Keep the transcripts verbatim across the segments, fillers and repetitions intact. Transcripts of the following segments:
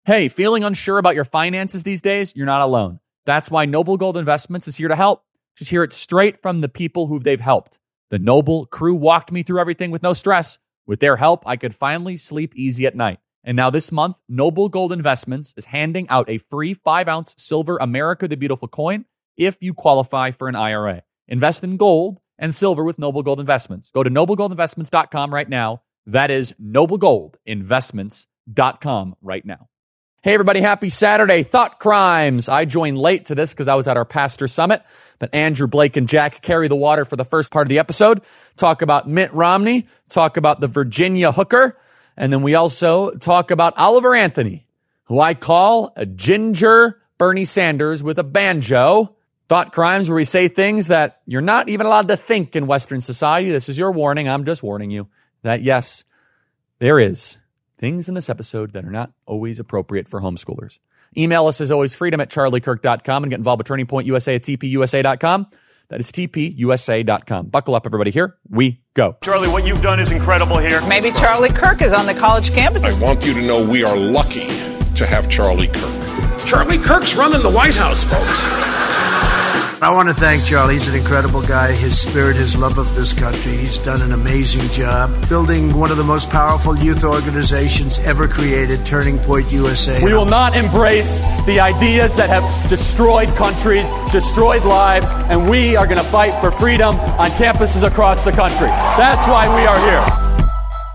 Hey, feeling unsure about your finances these days? You're not alone. That's why Noble Gold Investments is here to help. Just hear it straight from the people who they've helped. The Noble crew walked me through everything with no stress. With their help, I could finally sleep easy at night. And now this month, Noble Gold Investments is handing out a free five ounce silver America the Beautiful coin if you qualify for an I R A. Invest in gold and silver with Noble Gold Investments. Go to noble gold investments dot com right now. That is noble gold investments dot com right now. Hey, everybody, happy Saturday. Thought Crimes. I joined late to this because I was at our pastor summit, but Andrew, Blake, and Jack carry the water for the first part of the episode. Talk about Mitt Romney, talk about the Virginia hooker, and then we also talk about Oliver Anthony, who I call a ginger Bernie Sanders with a banjo. Thought Crimes, where we say things that you're not even allowed to think in Western society. This is your warning. I'm just warning you that, yes, there is things in this episode that are not always appropriate for homeschoolers. Email us as always, freedom at charlie kirk dot com, and get involved with Turning Point U S A at t p u s a dot com. That is t p u s a dot com. Buckle up, everybody. Here we go. Charlie, what you've done is incredible here. Maybe Charlie Kirk is on the college campus. I want you to know we are lucky to have Charlie Kirk. Charlie Kirk's running the White House, folks. I want to thank Charlie. He's an incredible guy. His spirit, his love of this country. He's done an amazing job building one of the most powerful youth organizations ever created, Turning Point U S A. We will not embrace the ideas that have destroyed countries, destroyed lives, and we are going to fight for freedom on campuses across the country. That's why we are here.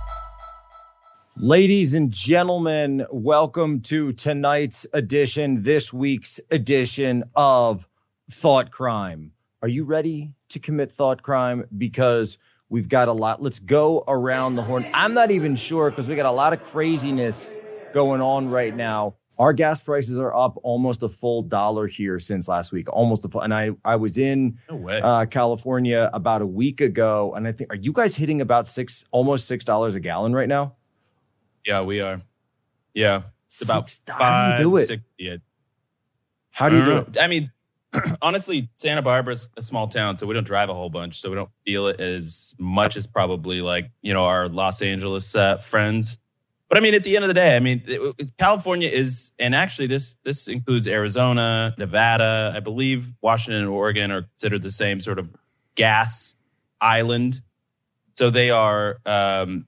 Ladies and gentlemen, welcome to tonight's edition, this week's edition of Thought Crime. Are you ready to commit thought crime? Because we've got a lot. Let's go around the horn. I'm not even sure because we got a lot of craziness going on right now. Our gas prices are up almost a full dollar here since last week. Almost a full. And I, I was in no way. uh, California about a week ago. And I think, are you guys hitting about six, almost six dollars a gallon right now? Yeah, we are. Yeah. It's about Six, five, how do you do it? Six, yeah. How do you do it? I mean, honestly, Santa Barbara's a small town, so we don't drive a whole bunch, so we don't feel it as much as probably like, you know, our Los Angeles uh, friends. But I mean, at the end of the day, I mean, it, it, California is, and actually this this includes Arizona, Nevada, I believe Washington and Oregon are considered the same sort of gas island. So they are, um,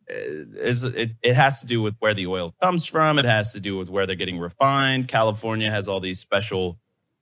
is it, it has to do with where the oil comes from. It has to do with where they're getting refined. California has all these special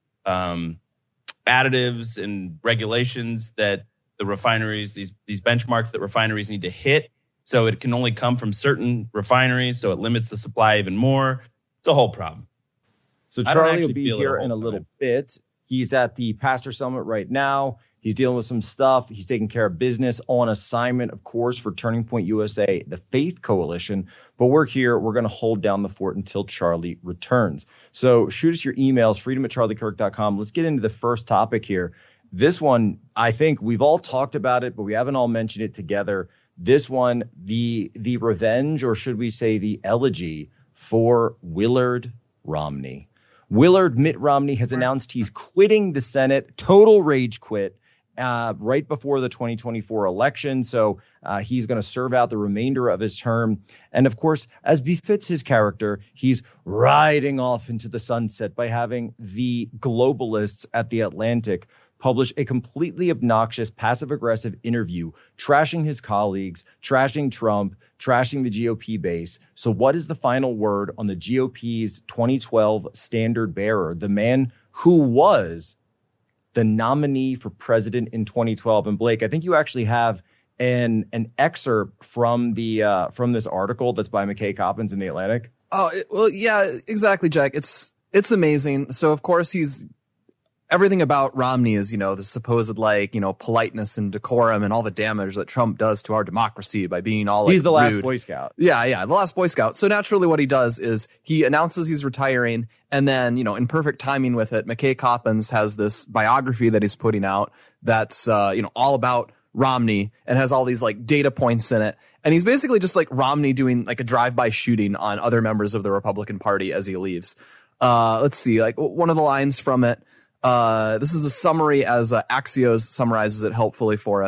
um, additives and regulations that the refineries, these these benchmarks that refineries need to hit. So it can only come from certain refineries. So it limits the supply even more. It's a whole problem. So Charlie will be here in a little bit. He's at the Pastor Summit right now. He's dealing with some stuff. He's taking care of business on assignment, of course, for Turning Point U S A, the Faith Coalition. But we're here. We're going to hold down the fort until Charlie returns. So shoot us your emails, freedom at charlie kirk dot com. Let's get into the first topic here. This one, I think we've all talked about it, but we haven't all mentioned it together. This one, the the revenge, or should we say the elegy for Willard Romney. Willard Mitt Romney has announced he's quitting the Senate, total rage quit, uh, right before the twenty twenty-four election. So uh, he's going to serve out the remainder of his term. And of course, as befits his character, he's riding off into the sunset by having the globalists at The Atlantic publish a completely obnoxious, passive-aggressive interview, trashing his colleagues, trashing Trump, trashing the G O P base. So what is the final word on the G O P's twenty twelve standard bearer, the man who was the nominee for president in twenty twelve? And Blake, I think you actually have an an excerpt from the uh, from this article that's by McKay Coppins in The Atlantic. Oh, it, well, yeah, exactly, Jack. It's it's amazing. So, of course, he's everything about Romney is, you know, the supposed, like, you know, politeness and decorum and all the damage that Trump does to our democracy by being all, like, he's the rude. last Boy Scout. Yeah, yeah, the last Boy Scout. So naturally what he does is he announces he's retiring, and then, you know, in perfect timing with it, McKay Coppins has this biography that he's putting out that's, uh, you know, all about Romney and has all these, like, data points in it. And he's basically just like Romney doing, like, a drive-by shooting on other members of the Republican Party as he leaves. Uh, let's see, like, one of the lines from it. Uh, this is a summary as uh, Axios summarizes it helpfully for us.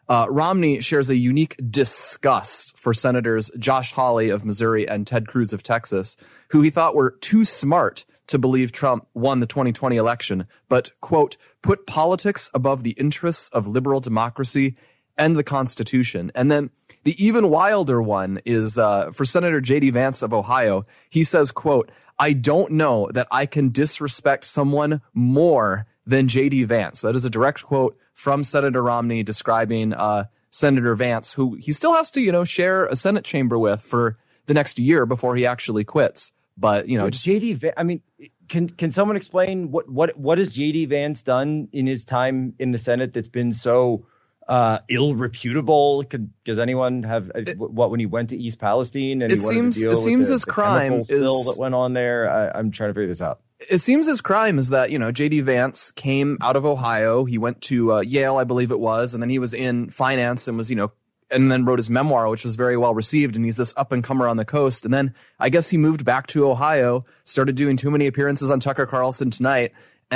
Uh, Romney shares a unique disgust for Senators Josh Hawley of Missouri and Ted Cruz of Texas, who he thought were too smart to believe Trump won the twenty twenty election, but, quote, put politics above the interests of liberal democracy and the Constitution. And then the even wilder one is uh, for Senator J D Vance of Ohio. He says, quote, I don't know that I can disrespect someone more than J D Vance. That is a direct quote from Senator Romney describing uh, Senator Vance, who he still has to, you know, share a Senate chamber with for the next year before he actually quits. But, you know, just, J D, I mean, can can someone explain what what what has J D Vance done in his time in the Senate that's been so uh, ill-reputable? Could, does anyone have it, what when he went to East Palestine and it he wanted seems to deal it with seems the, his the crime is spill that went on there? I, I'm trying to figure this out. It seems his crime is that, you know, J D Vance came out of Ohio. He went to uh, Yale, I believe it was, and then he was in finance and was, you know, and then wrote his memoir, which was very well received. And he's this up and comer on the coast. And then I guess he moved back to Ohio, started doing too many appearances on Tucker Carlson Tonight.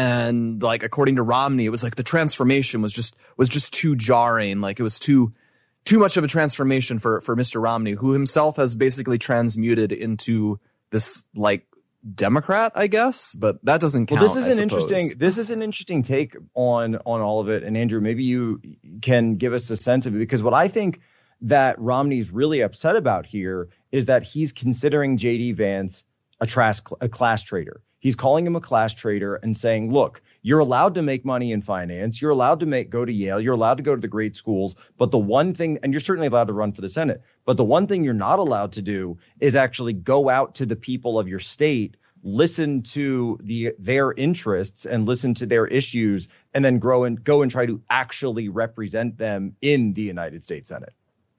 And like, according to Romney, it was like the transformation was just, was just too jarring. Like it was too, too much of a transformation for, for Mister Romney, who himself has basically transmuted into this like Democrat, I guess, but that doesn't count. Well, this is I an suppose. interesting, this is an interesting take on, on all of it. And Andrew, maybe you can give us a sense of it, because what I think that Romney's really upset about here is that he's considering J D Vance a, tras- a class traitor. He's calling him a class traitor and saying, look, you're allowed to make money in finance. You're allowed to make go to Yale. You're allowed to go to the great schools. But the one thing, and you're certainly allowed to run for the Senate, but the one thing you're not allowed to do is actually go out to the people of your state, listen to the their interests and listen to their issues, and then grow and go and try to actually represent them in the United States Senate.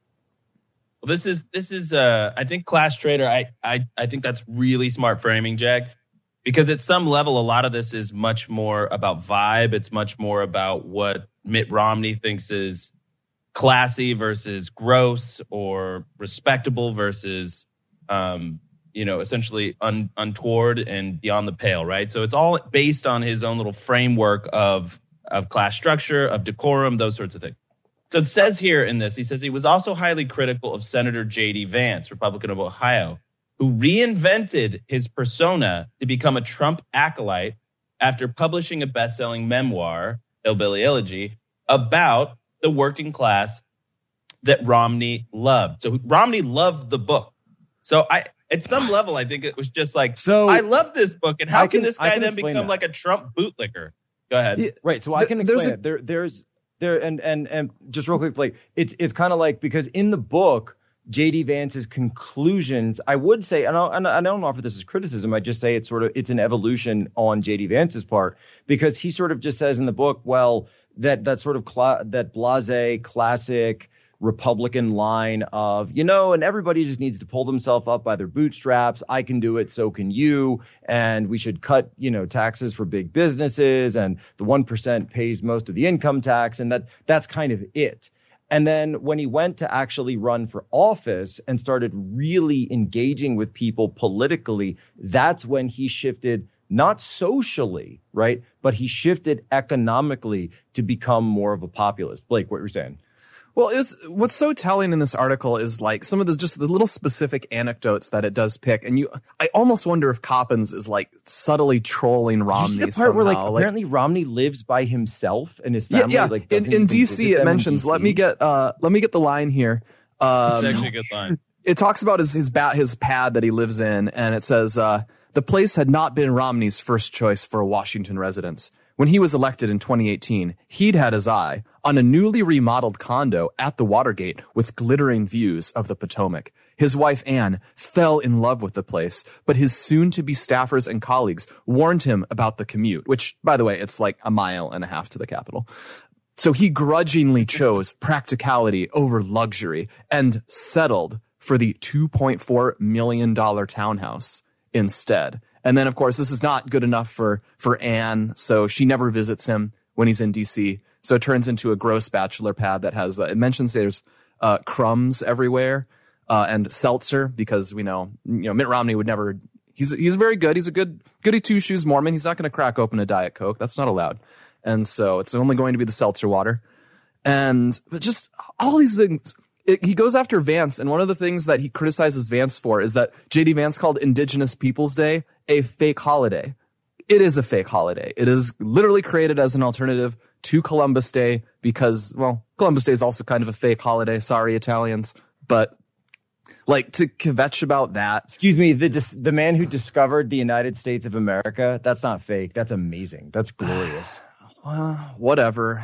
Well, this is this is uh, I think class traitor. I, I I think that's really smart framing, Jack, because at some level, a lot of this is much more about vibe. It's much more about what Mitt Romney thinks is classy versus gross, or respectable versus, um, you know, essentially un, untoward and beyond the pale, right? So it's all based on his own little framework of of class structure, of decorum, those sorts of things. So it says here in this, he says he was also highly critical of Senator J D Vance, Republican of Ohio, who reinvented his persona to become a Trump acolyte after publishing a best-selling memoir, Hillbilly Elegy, about the working class that Romney loved. So Romney loved the book. So I, at some level, I think it was just like, so I love this book, and how can, can this guy can then become that. like a Trump bootlicker? Go ahead. Yeah, right. So I can explain it. There, there's there, and and and just real quick, like it's it's kind of like, because in the book, J D Vance's conclusions, I would say, and I, and I don't offer this as criticism, I just say it's sort of, it's an evolution on J D Vance's part, because he sort of just says in the book, well, that that sort of cla- that blasé classic Republican line of, you know, and everybody just needs to pull themselves up by their bootstraps. I can do it, so can you. And we should cut, you know, taxes for big businesses, and the one percent pays most of the income tax. And that that's kind of it. And then when he went to actually run for office and started really engaging with people politically, that's when he shifted, not socially, right, but he shifted economically to become more of a populist. Blake, what were you saying? Well, it's what's so telling in this article is like some of the just the little specific anecdotes that it does pick, and you, I almost wonder if Coppins is like subtly trolling Romney. You see the part somehow. where like, like apparently Romney lives by himself and his family. Yeah, yeah. Like in, in D C it mentions. Let me get uh let me get the line here. Um, it's actually a good line. It talks about his his bat his pad that he lives in, and it says uh the place had not been Romney's first choice for a Washington residence. When he was elected in twenty eighteen, he'd had his eye on a newly remodeled condo at the Watergate with glittering views of the Potomac. His wife, Anne, fell in love with the place, but his soon-to-be staffers and colleagues warned him about the commute, which, by the way, it's like a mile and a half to the Capitol. So he grudgingly chose practicality over luxury and settled for the two point four million dollars townhouse instead. And then, of course, this is not good enough for, for Anne, so she never visits him when he's in D C. So it turns into a gross bachelor pad that has, uh, it mentions there's uh, crumbs everywhere uh, and seltzer, because we know, you know, Mitt Romney would never, he's he's very good. He's a good, goody two-shoes Mormon. He's not going to crack open a Diet Coke. That's not allowed. And so it's only going to be the seltzer water. And but just all these things. It, he goes after Vance, and one of the things that he criticizes Vance for is that J D Vance called Indigenous Peoples Day a fake holiday. It is a fake holiday. It is literally created as an alternative to Columbus Day because, well, Columbus Day is also kind of a fake holiday. Sorry, Italians. But, like, to kvetch about that. Excuse me, the dis- the man who discovered the United States of America, that's not fake. That's amazing. That's glorious. Well, whatever.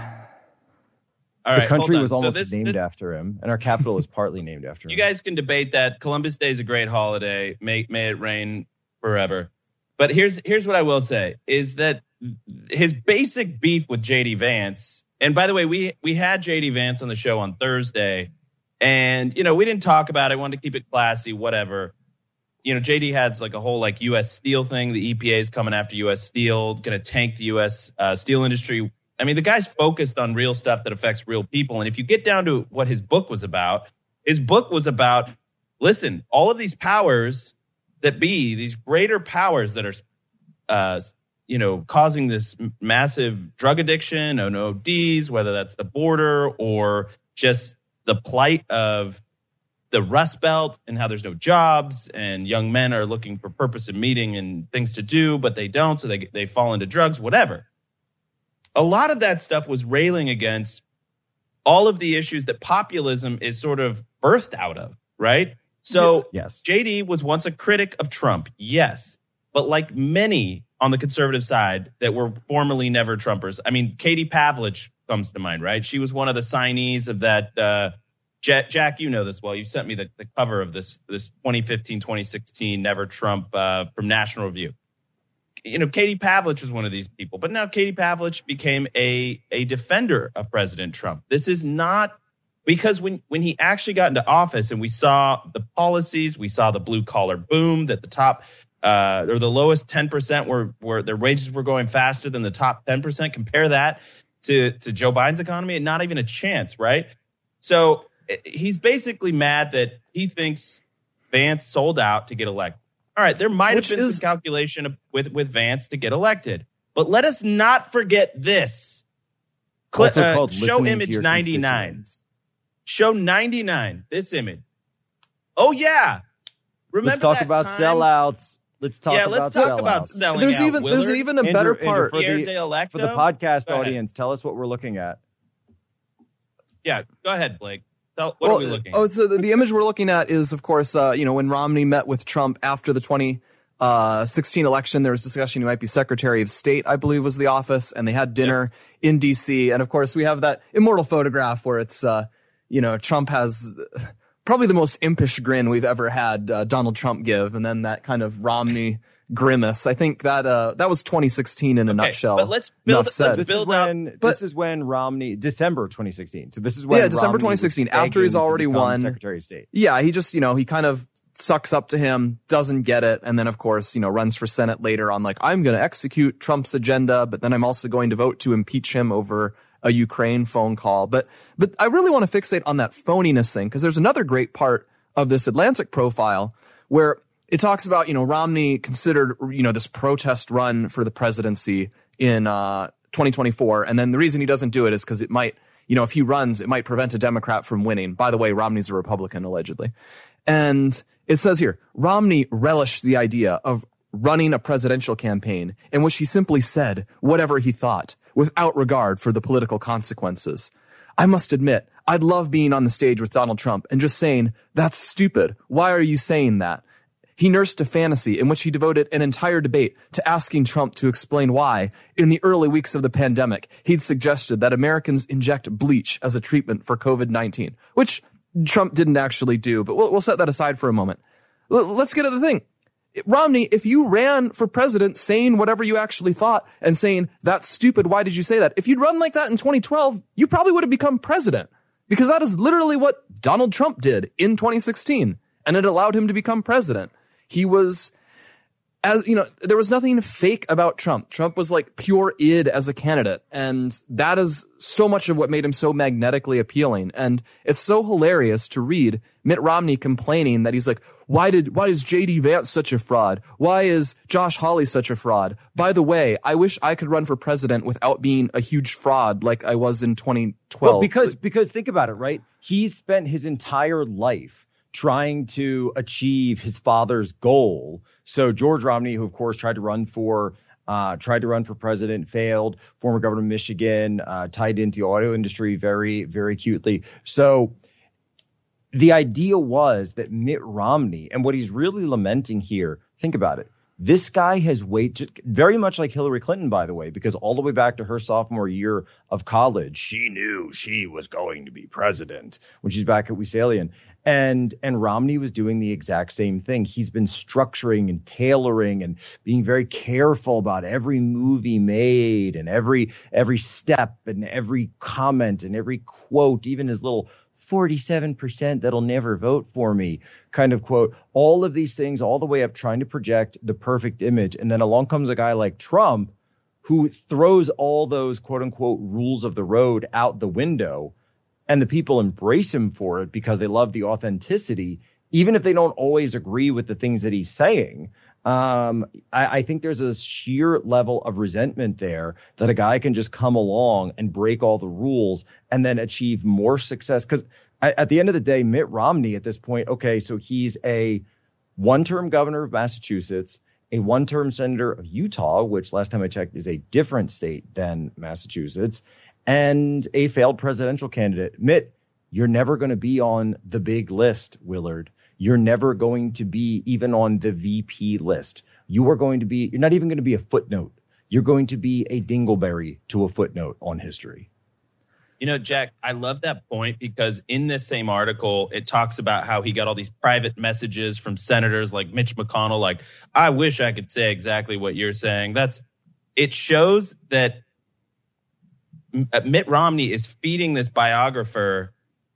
All the right, country was so almost this, named this, after him, and our capital is partly named after him. You guys can debate that. Columbus Day is a great holiday. May, may it rain forever. But here's here's what I will say, is that his basic beef with J D Vance, and by the way, we we had J D Vance on the show on Thursday, and, you know, we didn't talk about it. I wanted to keep it classy, whatever. You know, J D has like a whole like U S Steel thing. The E P A is coming after U S Steel, going to tank the U S uh, steel industry. I mean, the guy's focused on real stuff that affects real people. And if you get down to what his book was about, his book was about, listen, all of these powers that be, these greater powers that are, uh, you know, causing this massive drug addiction and O Ds, whether that's the border or just the plight of the Rust Belt and how there's no jobs and young men are looking for purpose and meaning and things to do, but they don't. So they they fall into drugs, whatever. A lot of that stuff was railing against all of the issues that populism is sort of birthed out of, right? So yes. J D was once a critic of Trump, yes. But like many on the conservative side that were formerly never Trumpers, I mean, Katie Pavlich comes to mind, right? She was one of the signees of that. Uh, Jack, Jack, you know this well. You sent me the, the cover of this this twenty fifteen twenty sixteen Never Trump uh, from National Review. You know, Katie Pavlich was one of these people, but now Katie Pavlich became a a defender of President Trump. This is not because when when he actually got into office and we saw the policies, we saw the blue collar boom, that the top uh, or the lowest ten percent were were their wages were going faster than the top ten percent. Compare that to to Joe Biden's economy, and not even a chance, right? So he's basically mad that he thinks Vance sold out to get elected. All right, there might Which have been is, some calculation with, with Vance to get elected. But let us not forget this. Cl- also uh, called show listening image to your ninety-nine. Show ninety-nine, this image. Oh, yeah. Remember Let's talk that about time? sellouts. Let's talk yeah, about let's talk sellouts. about selling there's out. even Willard, there's even a Andrew, better Andrew, part. for Pierre the, de Electo? for the podcast Go ahead. audience, tell us what we're looking at. Yeah, go ahead, Blake. Tell, what well, are we looking oh, at? so the, the image we're looking at is, of course, uh, you know, when Romney met with Trump after the twenty sixteen election, there was discussion he might be Secretary of State, I believe was the office, and they had dinner yeah. in D C. And of course, we have that immortal photograph where it's, uh, you know, Trump has probably the most impish grin we've ever had uh, Donald Trump give, and then that kind of Romney grimace. I think that uh, that was twenty sixteen in a okay, nutshell. But let's build, let's This build is up. when But- this is when Romney December twenty sixteen. So this is when Yeah, December Romney twenty was sixteen, after begging he's to already become won. Secretary of State. Yeah, he just, you know, he kind of sucks up to him, doesn't get it, and then, of course, you know, runs for Senate later on like, I'm going to execute Trump's agenda, but then I'm also going to vote to impeach him over a Ukraine phone call. But but I really want to fixate on that phoniness thing, because there's another great part of this Atlantic profile where it talks about, you know, Romney considered, you know, this protest run for the presidency in uh, twenty twenty-four. And then the reason he doesn't do it is because it might, you know, if he runs, it might prevent a Democrat from winning. By the way, Romney's a Republican, allegedly. And it says here, Romney relished the idea of running a presidential campaign in which he simply said whatever he thought without regard for the political consequences. I must admit, I'd love being on the stage with Donald Trump and just saying, that's stupid. Why are you saying that? He nursed a fantasy in which he devoted an entire debate to asking Trump to explain why, in the early weeks of the pandemic, he'd suggested that Americans inject bleach as a treatment for covid nineteen, which Trump didn't actually do, but we'll, we'll set that aside for a moment. L- let's get to the thing. Romney, if you ran for president saying whatever you actually thought and saying, that's stupid, why did you say that? If you'd run like that in twenty twelve, you probably would have become president, because that is literally what Donald Trump did in twenty sixteen, and it allowed him to become president. He was, as you know, there was nothing fake about Trump. Trump was like pure id as a candidate. And that is so much of what made him so magnetically appealing. And it's so hilarious to read Mitt Romney complaining that he's like, why did, why is J D Vance such a fraud? Why is Josh Hawley such a fraud? By the way, I wish I could run for president without being a huge fraud like I was in twenty twelve. Well, because, because think about it, right? He spent his entire life trying to achieve his father's goal. So George Romney, who of course tried to run for Uh, tried to run for president, failed, former governor of Michigan, uh, tied into the auto industry very, very acutely. So the idea was that Mitt Romney, and what he's really lamenting here, think about it. This guy has waited, very much like Hillary Clinton, by the way, because all the way back to her sophomore year of college, she knew she was going to be president when she's back at Wesleyan. And and Romney was doing the exact same thing. He's been structuring and tailoring and being very careful about every move he made and every every step and every comment and every quote, even his little forty-seven percent that'll never vote for me kind of quote, all of these things all the way up trying to project the perfect image. And then along comes a guy like Trump who throws all those quote unquote rules of the road out the window. And the people embrace him for it because they love the authenticity, even if they don't always agree with the things that he's saying. Um, I, I think there's a sheer level of resentment there that a guy can just come along and break all the rules and then achieve more success. Because at the end of the day, Mitt Romney at this point, OK, so he's a one-term governor of Massachusetts, a one-term senator of Utah, which last time I checked is a different state than Massachusetts, and a failed presidential candidate. Mitt, you're never going to be on the big list, Willard. You're never going to be even on the V P list. You are going to be, you're not even going to be a footnote. You're going to be a dingleberry to a footnote on history. You know, Jack, I love that point because in this same article, it talks about how he got all these private messages from senators like Mitch McConnell, like, I wish I could say exactly what you're saying. That's, it shows that Mitt Romney is feeding this biographer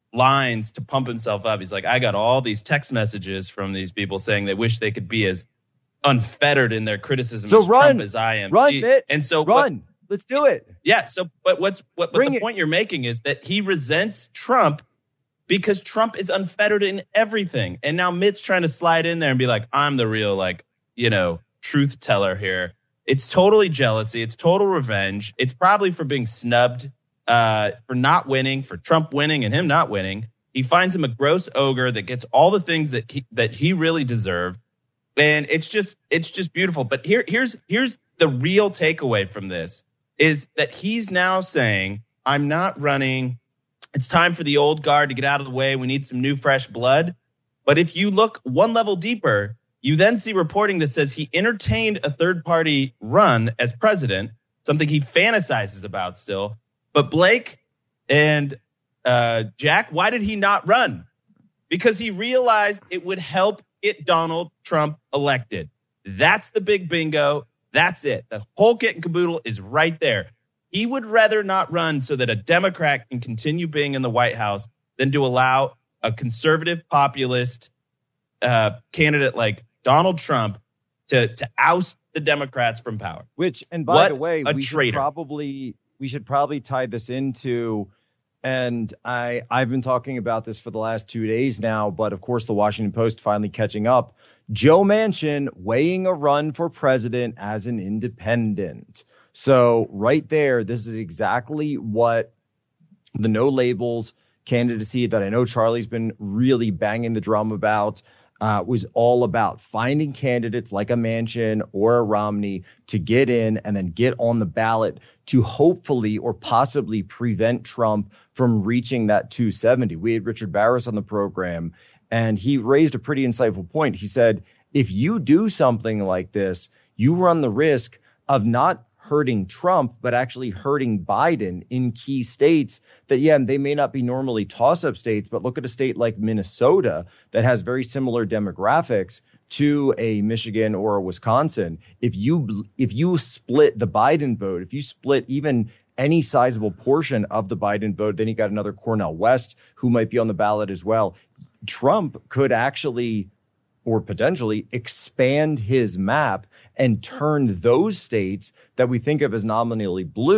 lines to pump himself up. He's like, I got all these text messages from these people saying they wish they could be as unfettered in their criticism so as run, Trump as I am. Run, See, Mitt. And so run. What, Let's do it. Yeah. So, but what's what? But the it. point you're making is that he resents Trump because Trump is unfettered in everything, and now Mitt's trying to slide in there and be like, I'm the real, like, you know, truth teller here. It's totally jealousy. It's total revenge. It's probably for being snubbed, uh, for not winning, for Trump winning and him not winning. He finds him a gross ogre that gets all the things that he, that he really deserved. And it's just it's just beautiful. But here here's here's the real takeaway from this is that he's now saying, I'm not running. It's time for the old guard to get out of the way. We need some new, fresh blood. But if you look one level deeper, you then see reporting that says he entertained a third party run as president, something he fantasizes about still. But Blake and uh, Jack, why did he not run? Because he realized it would help get Donald Trump elected. That's the big bingo. That's it. The whole kit and caboodle is right there. He would rather not run so that a Democrat can continue being in the White House than to allow a conservative populist uh, candidate like Donald Trump to, to oust the Democrats from power. Which, and by what the way, we traitor. should probably we should probably tie this into, and I I've been talking about this for the last two days now, but of course the Washington Post finally catching up. Joe Manchin weighing a run for president as an independent. So right there, this is exactly what the no labels candidacy that I know Charlie's been really banging the drum about uh, was all about, finding candidates like a Manchin or a Romney to get in and then get on the ballot to hopefully or possibly prevent Trump from reaching that two seventy. We had Richard Barris on the program, and he raised a pretty insightful point. He said, if you do something like this, you run the risk of not hurting Trump, but actually hurting Biden in key states that, yeah, they may not be normally toss-up states, but look at a state like Minnesota that has very similar demographics to a Michigan or a Wisconsin. If you if you split the Biden vote, if you split even any sizable portion of the Biden vote, then you got another Cornel West who might be on the ballot as well. Trump could actually or potentially expand his map and turn those states that we think of as nominally blue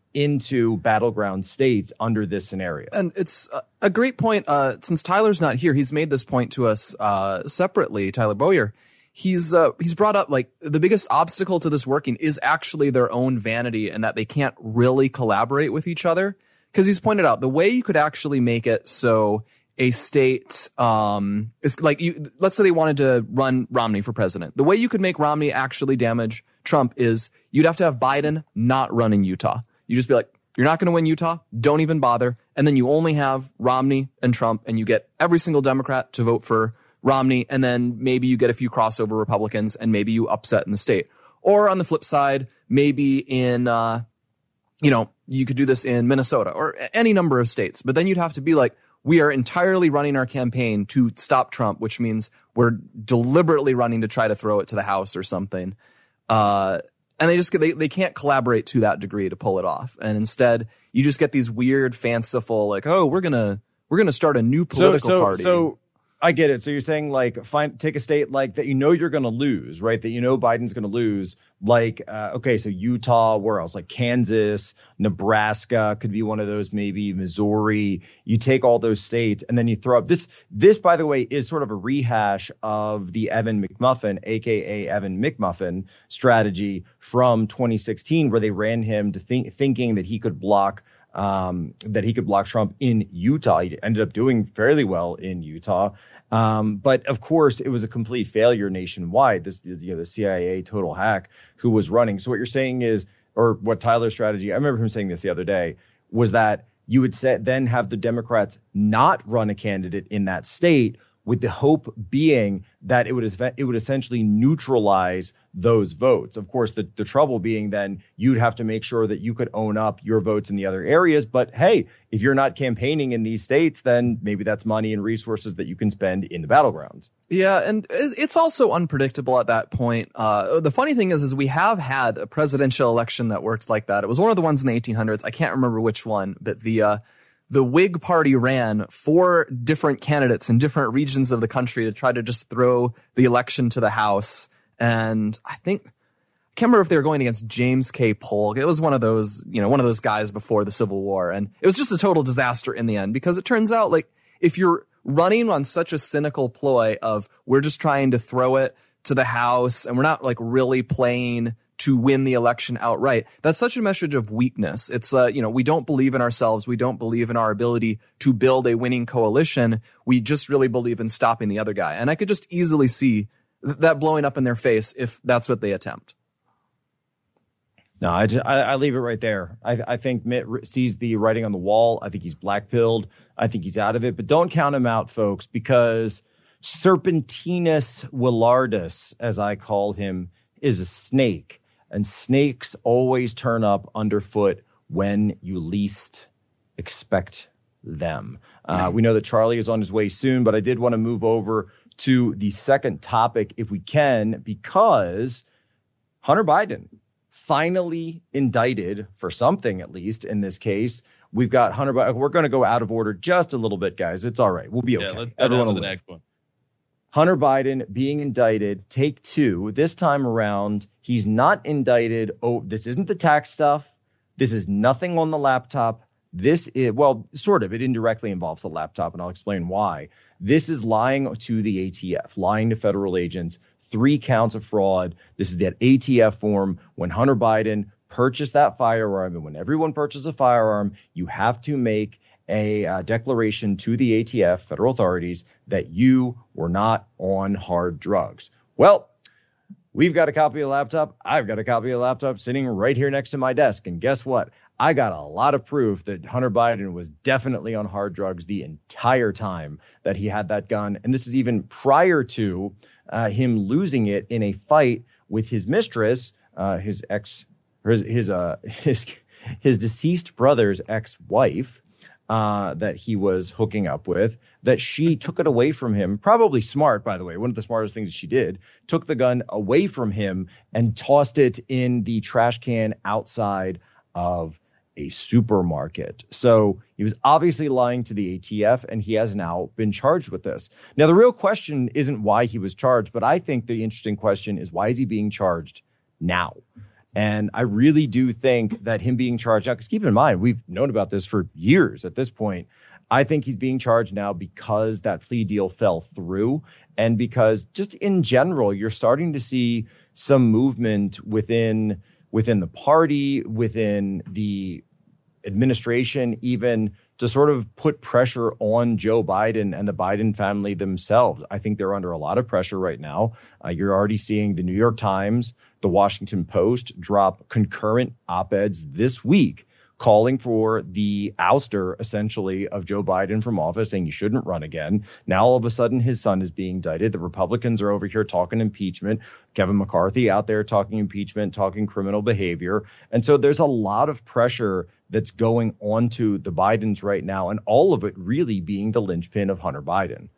into battleground states under this scenario. And it's a great point. Uh, since Tyler's not here, he's made this point to us uh, separately, Tyler Bowyer. He's uh, he's brought up like the biggest obstacle to this working is actually their own vanity and that they can't really collaborate with each other. Because he's pointed out the way you could actually make it so a state um, is like you. Let's say they wanted to run Romney for president. The way you could make Romney actually damage Trump is you'd have to have Biden not run in Utah. You just be like, you're not going to win Utah. Don't even bother. And then you only have Romney and Trump, and you get every single Democrat to vote for Romney. And then maybe you get a few crossover Republicans, and maybe you upset in the state. Or on the flip side, maybe in, uh, you know, you could do this in Minnesota or any number of states. But then you'd have to be like, we are entirely running our campaign to stop Trump, which means we're deliberately running to try to throw it to the House or something. Uh, And they just they they can't collaborate to that degree to pull it off. And instead, you just get these weird, fanciful, like, oh, we're gonna we're gonna start a new political so, so, party. So I get it. So you're saying like find take a state like that you know you're gonna lose, right? That you know Biden's gonna lose. Like uh, okay, so Utah, where else? Like Kansas, Nebraska could be one of those. Maybe Missouri. You take all those states and then you throw up this. This, by the way, is sort of a rehash of the Evan McMuffin, aka Evan McMuffin, strategy from twenty sixteen, where they ran him to think thinking that he could block. Um, that he could block Trump in Utah. He ended up doing fairly well in Utah. Um, but of course, it was a complete failure nationwide. This, you know, the C I A total hack who was running. So what you're saying is, or what Tyler's strategy, I remember him saying this the other day, was that you would set, then have the Democrats not run a candidate in that state, with the hope being that it would it would essentially neutralize those votes. Of course, the, the trouble being then you'd have to make sure that you could own up your votes in the other areas. But hey, if you're not campaigning in these states, then maybe that's money and resources that you can spend in the battlegrounds. Yeah, and it's also unpredictable at that point. Uh, the funny thing is, is we have had a presidential election that worked like that. It was one of the ones in the eighteen hundreds. I can't remember which one, but the uh, the Whig Party ran four different candidates in different regions of the country to try to just throw the election to the House. And I think, I can't remember if they were going against James K. Polk. It was one of those, you know, one of those guys before the Civil War. And it was just a total disaster in the end, because it turns out, like, if you're running on such a cynical ploy of we're just trying to throw it to the House and we're not like really playing to win the election outright, that's such a message of weakness. It's, uh, you know, we don't believe in ourselves. We don't believe in our ability to build a winning coalition. We just really believe in stopping the other guy. And I could just easily see th- that blowing up in their face if that's what they attempt. No, I, just, I, I leave it right there. I, I think Mitt sees the writing on the wall. I think he's black-pilled. I think he's out of it. But don't count him out, folks, because Serpentinus Willardus, as I call him, is a snake. And snakes always turn up underfoot when you least expect them. Uh, we know that Charlie is on his way soon, but I did want to move over to the second topic if we can, because Hunter Biden finally indicted for something, at least in this case. We've got Hunter Biden. We're going to go out of order just a little bit, guys. It's all right. We'll be okay. Yeah, let's Everyone go will to the win. next one. Hunter Biden being indicted, take two. This time around, he's not indicted. Oh, this isn't the tax stuff. This is nothing on the laptop. This is, well, sort of. It indirectly involves the laptop, and I'll explain why. This is lying to the A T F, lying to federal agents, three counts of fraud. This is that A T F form. When Hunter Biden purchased that firearm, and when everyone purchases a firearm, you have to make a uh, declaration to the A T F, federal authorities, that you were not on hard drugs. Well, we've got a copy of the laptop. I've got a copy of the laptop sitting right here next to my desk. And guess what? I got a lot of proof that Hunter Biden was definitely on hard drugs the entire time that he had that gun. And this is even prior to uh, him losing it in a fight with his mistress, uh, his ex, his his, uh, his his deceased brother's ex-wife. Uh, that he was hooking up with, that she took it away from him. Probably smart, by the way. One of the smartest things that she did, took the gun away from him and tossed it in the trash can outside of a supermarket. So he was obviously lying to the A T F, and he has now been charged with this. Now, the real question isn't why he was charged, but I think the interesting question is, why is he being charged now? And I really do think that him being charged now, because keep in mind, we've known about this for years at this point. I think he's being charged now because that plea deal fell through, and because just in general, you're starting to see some movement within within the party, within the administration, even to sort of put pressure on Joe Biden and the Biden family themselves. I think they're under a lot of pressure right now. Uh, you're already seeing the New York Times, the Washington Post drop concurrent op-eds this week calling for the ouster, essentially, of Joe Biden from office, saying he shouldn't run again. Now, all of a sudden, his son is being indicted. The Republicans are over here talking impeachment. Kevin McCarthy out there talking impeachment, talking criminal behavior. And so there's a lot of pressure that's going on to the Bidens right now, and all of it really being the linchpin of Hunter Biden.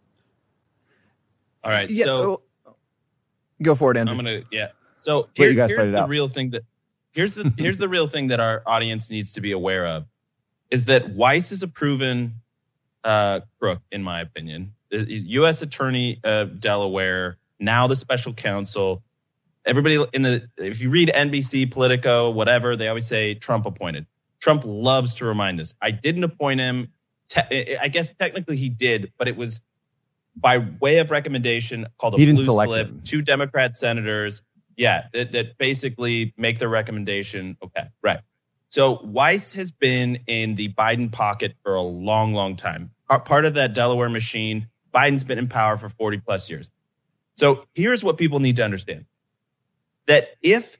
All right. Yeah, so oh, go for it, Andrew. I'm going to, yeah. So here, you guys here's fight it the out. real thing that, Here's the here's the real thing that our audience needs to be aware of, is that Weiss is a proven uh, crook, in my opinion. He's U S Attorney of Delaware, now the special counsel. Everybody in the, if you read N B C, Politico, whatever, they always say Trump appointed. Trump loves to remind us. I didn't appoint him. Te- I guess technically he did, but it was by way of recommendation called a He didn't blue select slip. him. Two Democrat senators. Yeah, that, that basically make the recommendation. Okay, right. So Weiss has been in the Biden pocket for a long, long time. Part of that Delaware machine. Biden's been in power for forty plus years. So here's what people need to understand. That if,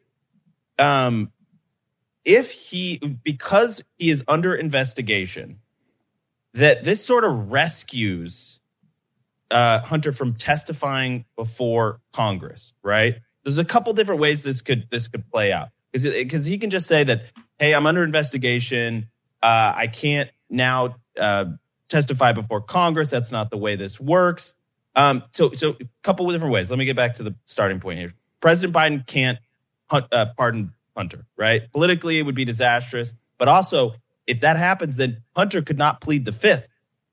um, if he, because he is under investigation, that this sort of rescues uh, Hunter from testifying before Congress, right? There's a couple different ways this could this could play out, because he can just say that, hey, I'm under investigation. Uh, I can't now uh, testify before Congress. That's not the way this works. Um, so, so a couple of different ways. Let me get back to the starting point here. President Biden can't hunt, uh, pardon Hunter, right? Politically, it would be disastrous. But also, if that happens, then Hunter could not plead the fifth.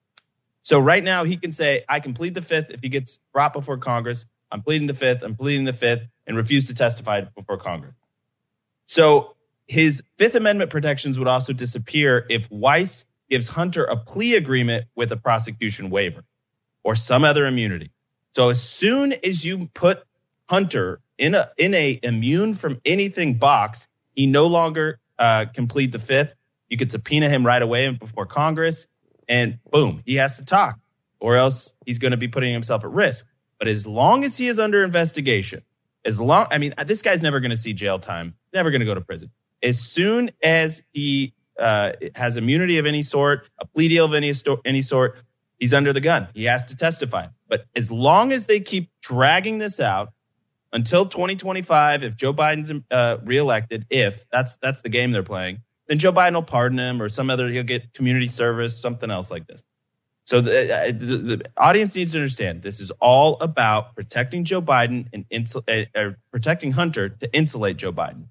So right now, he can say, I can plead the fifth if he gets brought before Congress. I'm pleading the fifth, I'm pleading the fifth, and refuse to testify before Congress. So his Fifth Amendment protections would also disappear if Weiss gives Hunter a plea agreement with a prosecution waiver or some other immunity. So as soon as you put Hunter in a in a immune from anything box, he no longer uh, can plead the fifth. You could subpoena him right away before Congress, and boom, he has to talk, or else he's going to be putting himself at risk. But as long as he is under investigation, as long, I mean, this guy's never going to see jail time, never going to go to prison. As soon as he uh, has immunity of any sort, a plea deal of any, any sort, he's under the gun. He has to testify. But as long as they keep dragging this out until twenty twenty-five, if Joe Biden's uh, reelected, if that's that's the game they're playing, then Joe Biden will pardon him, or some other, he'll get community service, something else like this. So the, the, the audience needs to understand this is all about protecting Joe Biden and insul- uh, uh, protecting Hunter to insulate Joe Biden.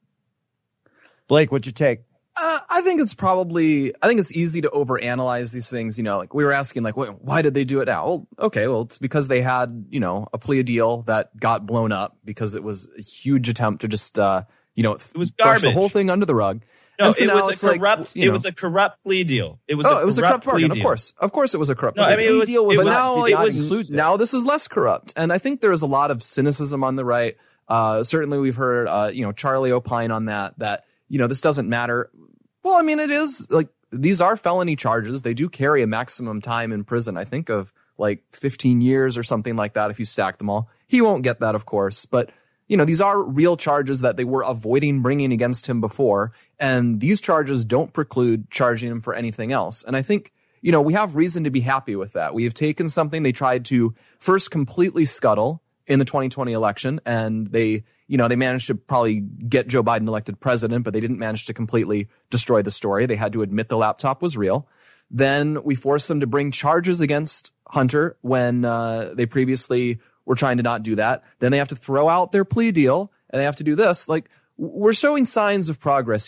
Blake, what's your take? Uh, I think it's probably, I think it's easy to overanalyze these things. You know, like we were asking, like, wait, why did they do it now? Well, okay, well, it's because they had, you know, a plea deal that got blown up because it was a huge attempt to just, uh, you know, it was brush garbage. the whole thing under the rug. No, so it now was a corrupt. Like, you it know, was a corrupt plea deal. It was. Oh, a it was a corrupt corrupt bargain. plea Of deal. course, of course, it was a corrupt. No, I mean it was. deal It was was now it it was. was now this is less corrupt, and I think there is a lot of cynicism on the right. Uh, certainly, we've heard, uh, you know, Charlie opine on that. That you know, this doesn't matter. Well, I mean, it is like these are felony charges. They do carry a maximum time in prison. I think of like fifteen years or something like that if you stack them all. He won't get that, of course, but. You know, these are real charges that they were avoiding bringing against him before, and these charges don't preclude charging him for anything else. And I think, you know, we have reason to be happy with that. We have taken something they tried to first completely scuttle in the twenty twenty election, and they, you know, they managed to probably get Joe Biden elected president, but they didn't manage to completely destroy the story. They had to admit the laptop was real. Then we forced them to bring charges against Hunter when uh, they previously were trying to not do that. Then they have to throw out their plea deal and they have to do this. Like, we're showing signs of progress here.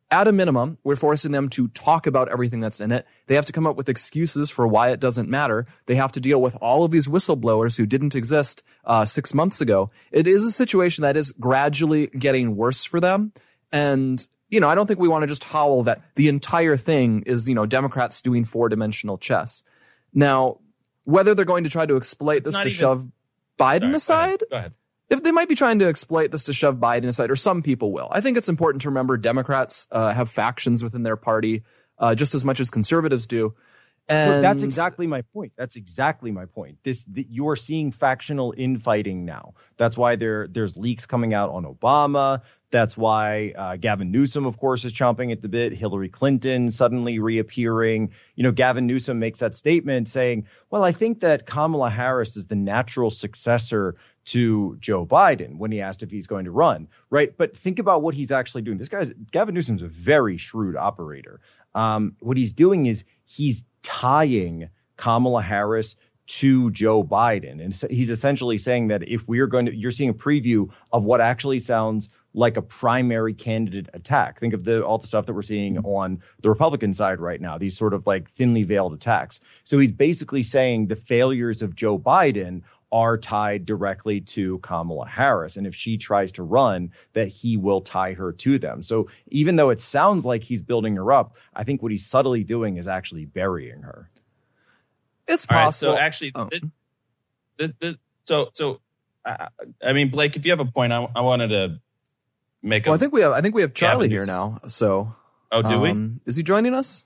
at a minimum, we're forcing them to talk about everything that's in it. They have to come up with excuses for why it doesn't matter. They have to deal with all of these whistleblowers who didn't exist uh, six months ago. It is a situation that is gradually getting worse for them. And, you know, I don't think we want to just howl that the entire thing is, you know, Democrats doing four-dimensional chess. Now, whether they're going to try to exploit it's this to even... shove Biden Sorry, aside, go ahead. Go ahead. if they might be trying to exploit this to shove Biden aside, or some people will. I think it's important to remember Democrats uh, have factions within their party uh, just as much as conservatives do. And Look, that's exactly my point. That's exactly my point. This the, you are seeing factional infighting now. That's why there there's leaks coming out on Obama. That's why uh, Gavin Newsom, of course, is chomping at the bit. Hillary Clinton suddenly reappearing. You know, Gavin Newsom makes that statement saying, well, I think that Kamala Harris is the natural successor to Joe Biden when he asked if he's going to run. Right. But think about what he's actually doing. This guy's Gavin Newsom's a very shrewd operator. Um, what he's doing is he's tying Kamala Harris to Joe Biden. And so he's essentially saying that if we're going to, you're seeing a preview of what actually sounds like a primary candidate attack. Think of the all the stuff that we're seeing on the Republican side right now, these sort of like thinly veiled attacks. So he's basically saying the failures of Joe Biden are tied directly to Kamala Harris. And if she tries to run, that he will tie her to them. So even though it sounds like he's building her up, I think what he's subtly doing is actually burying her. It's possible. Right, so actually, oh. this, this, this, so, so, uh, I mean, Blake, if you have a point, I, I wanted to make well, a, I think we have, I think we have Charlie here now. So, oh, do um, we? Is he joining us?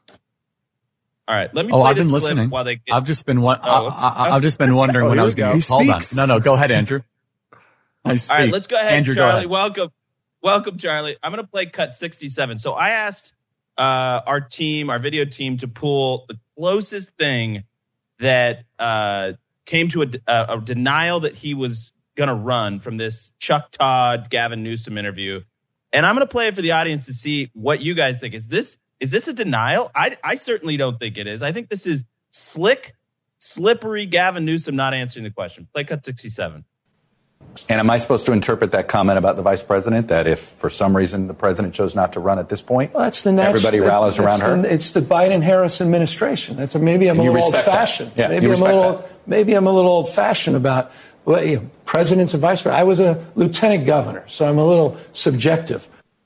All right, let me. Oh, play I've been this listening. While they get... I've just been one. Oh. I, I, I've just been wondering oh, when I was going to. Hold on. No, no, go ahead, Andrew. All right, let's go ahead, Andrew, Charlie. go ahead. Welcome, welcome, Charlie. I'm going to play cut sixty-seven. So I asked uh, our team, our video team, to pull the closest thing that uh, came to a, a, a denial that he was going to run from this Chuck Todd, Gavin Newsom interview, and I'm going to play it for the audience to see what you guys think. Is this is this a denial? I I certainly don't think it is. I think this is slick, slippery Gavin Newsom not answering the question. Play cut sixty-seven. And am I supposed to interpret that comment about the vice president that if for some reason the president chose not to run at this point, well, that's the natural, everybody rallies that, around her? The, it's the Biden-Harris administration. That's a, maybe I'm and a little old-fashioned. Yeah, maybe I'm a little. That. Maybe I'm a little old-fashioned about well, you know, presidents and vice presidents. I was a lieutenant governor, so I'm a little subjective.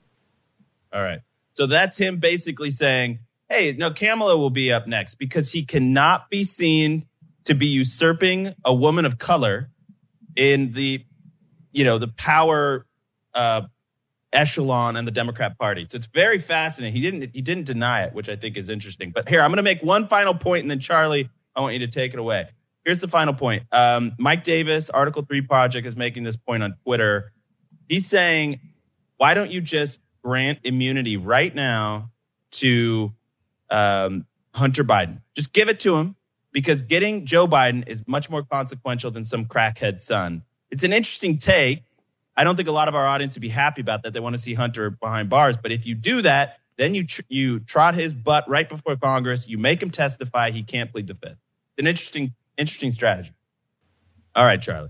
All right. So that's him basically saying, hey, no, Kamala will be up next because he cannot be seen to be usurping a woman of color in the, you know, the power uh, echelon in the Democrat Party. So it's very fascinating. He didn't he didn't deny it, which I think is interesting. But here, I'm going to make one final point, and then, Charlie, I want you to take it away. Here's the final point. Um, Mike Davis, Article three Project, is making this point on Twitter. He's saying, why don't you just grant immunity right now to um, Hunter Biden? Just give it to him. Because getting Joe Biden is much more consequential than some crackhead son. It's an interesting take. I don't think a lot of our audience would be happy about that. They want to see Hunter behind bars. But if you do that, then you tr- you trot his butt right before Congress. You make him testify. He can't plead the fifth. It's an interesting, interesting strategy. All right, Charlie.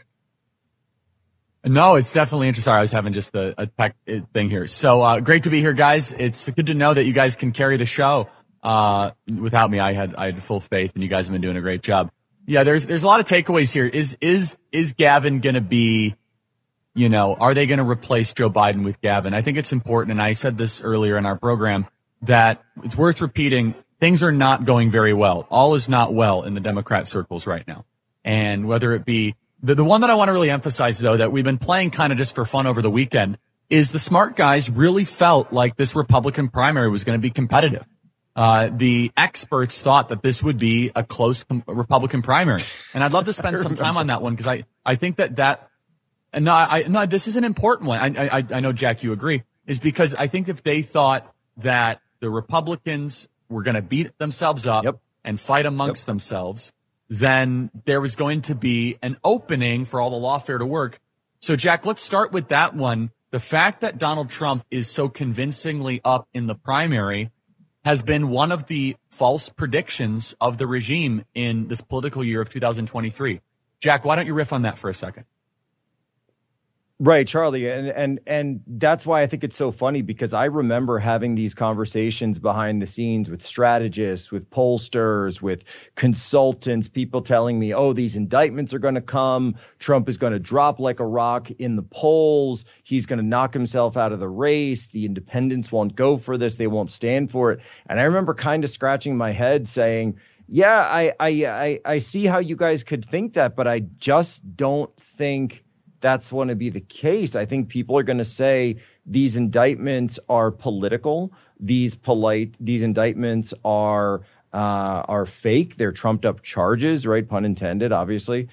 No, it's definitely interesting. Sorry, I was having just a, a tech thing here. So uh, great to be here, guys. It's good to know that you guys can carry the show. Uh, without me, I had, I had full faith, and you guys have been doing a great job. Yeah, there's, there's a lot of takeaways here. Is, is, is Gavin going to be, you know, are they going to replace Joe Biden with Gavin? I think it's important, and I said this earlier in our program, that it's worth repeating. Things are not going very well. All is not well in the Democrat circles right now. And whether it be the, the one that I want to really emphasize, though, that we've been playing kind of just for fun over the weekend, is the smart guys really felt like this Republican primary was going to be competitive. Uh, the experts thought that this would be a close com- Republican primary. And I'd love to spend some time on that one because I, I think that that, and no, I, no, this is an important one. I, I, I know, Jack, you agree, is because I think if they thought that the Republicans were going to beat themselves up yep. and fight amongst yep. themselves, then there was going to be an opening for all the lawfare to work. So, Jack, let's start with that one. The fact that Donald Trump is so convincingly up in the primary has been one of the false predictions of the regime in this political year of two thousand twenty-three. Jack, why don't you riff on that for a second? Right, Charlie. And, and, and that's why I think it's so funny, because I remember having these conversations behind the scenes with strategists, with pollsters, with consultants, people telling me, oh, these indictments are going to come. Trump is going to drop like a rock in the polls. He's going to knock himself out of the race. The independents won't go for this. They won't stand for it. And I remember kind of scratching my head saying, yeah, I, I, I, I see how you guys could think that, but I just don't think that's going to be the case. I think people are going to say these indictments are political. These polite, these indictments are uh, are fake. They're trumped up charges, right? Pun intended, obviously.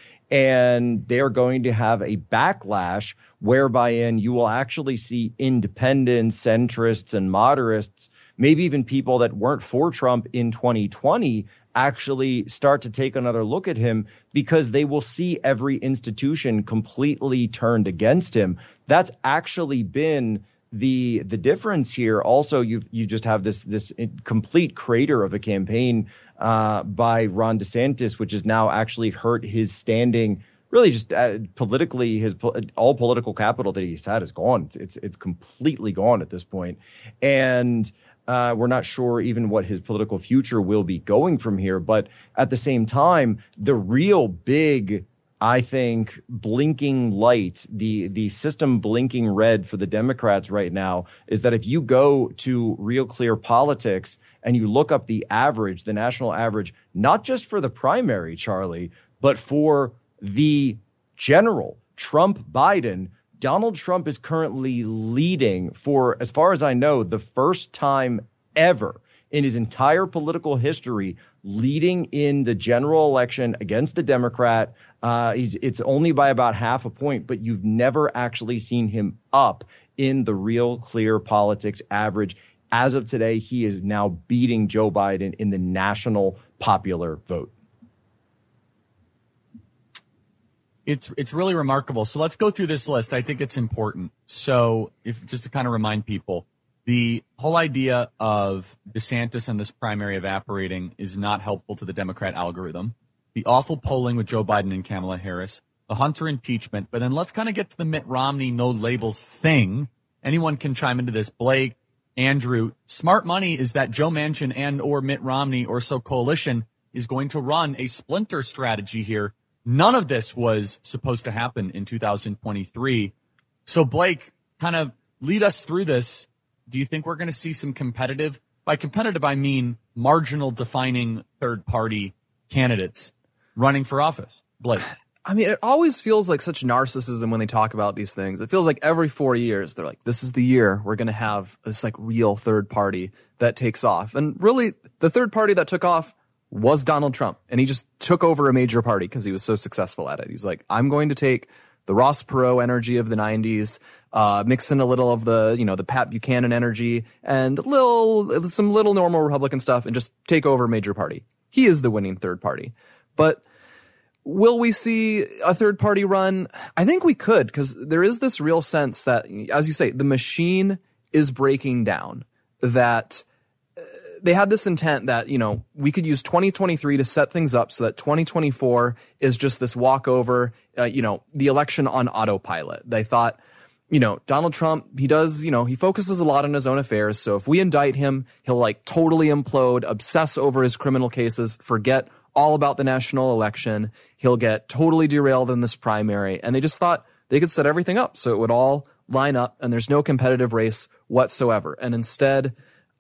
And they are going to have a backlash whereby in you will actually see independents, centrists, and moderates, maybe even people that weren't for Trump in twenty twenty, actually start to take another look at him, because they will see every institution completely turned against him. That's actually been the the difference here. Also, you you just have this this complete crater of a campaign uh, by Ron DeSantis, which has now actually hurt his standing. Really, just uh, politically, his all political capital that he's had is gone. It's it's, it's completely gone at this point, and Uh, we're not sure even what his political future will be going from here. But at the same time, the real big, I think, blinking light, the the system blinking red for the Democrats right now is that if you go to Real Clear Politics and you look up the average, the national average, not just for the primary, Charlie, but for the general, Trump, Biden, Donald Trump is currently leading for, as far as I know, the first time ever in his entire political history, leading in the general election against the Democrat. Uh, he's, it's only by about half a point, but you've never actually seen him up in the Real Clear Politics average. As of today, he is now beating Joe Biden in the national popular vote. It's it's really remarkable. So let's go through this list. I think it's important. So if just to kind of remind people, the whole idea of DeSantis and this primary evaporating is not helpful to the Democrat algorithm. The awful polling with Joe Biden and Kamala Harris, the Hunter impeachment, but then let's kind of get to the Mitt Romney no labels thing. Anyone can chime into this. Blake, Andrew, smart money is that Joe Manchin and or Mitt Romney or so coalition is going to run a splinter strategy here. None of this was supposed to happen in two thousand twenty-three. So, Blake, kind of lead us through this. Do you think we're going to see some competitive, by competitive, I mean marginal defining third-party candidates running for office? Blake. I mean, it always feels like such narcissism when they talk about these things. It feels like every four years, they're like, this is the year we're going to have this like real third party that takes off. And really, the third party that took off was Donald Trump. And he just took over a major party because he was so successful at it. He's like, I'm going to take the Ross Perot energy of the nineties, uh, mix in a little of the, you know, the Pat Buchanan energy and a little, some little normal Republican stuff and just take over a major party. He is the winning third party. But will we see a third party run? I think we could, because there is this real sense that, as you say, the machine is breaking down, that they had this intent that, you know, we could use twenty twenty-three to set things up so that twenty twenty-four is just this walkover, uh, you know, the election on autopilot. They thought, you know, Donald Trump, he does, you know, he focuses a lot on his own affairs. So if we indict him, he'll like totally implode, obsess over his criminal cases, forget all about the national election. He'll get totally derailed in this primary. And they just thought they could set everything up so it would all line up and there's no competitive race whatsoever. And instead,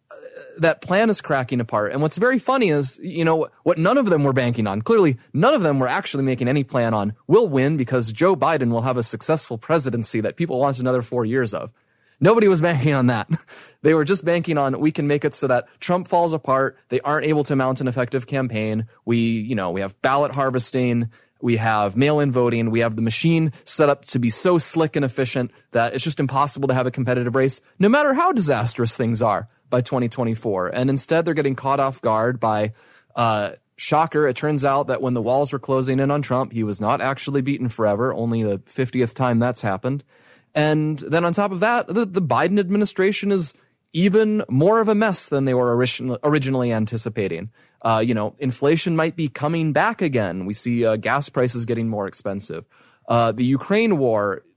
that plan is cracking apart. And what's very funny is, you know, what none of them were banking on. Clearly, none of them were actually making any plan on, we'll win because Joe Biden will have a successful presidency that people want another four years of. Nobody was banking on that. They were just banking on, we can make it so that Trump falls apart. They aren't able to mount an effective campaign. We, you know, we have ballot harvesting. We have mail-in voting. We have the machine set up to be so slick and efficient that it's just impossible to have a competitive race, no matter how disastrous things are by twenty twenty-four. And instead, they're getting caught off guard by, uh, shocker. It turns out that when the walls were closing in on Trump, he was not actually beaten forever, only the fiftieth time that's happened. And then on top of that, the, the Biden administration is even more of a mess than they were originally, originally anticipating. Uh, you know, inflation might be coming back again. We see uh, gas prices getting more expensive. Uh, the Ukraine war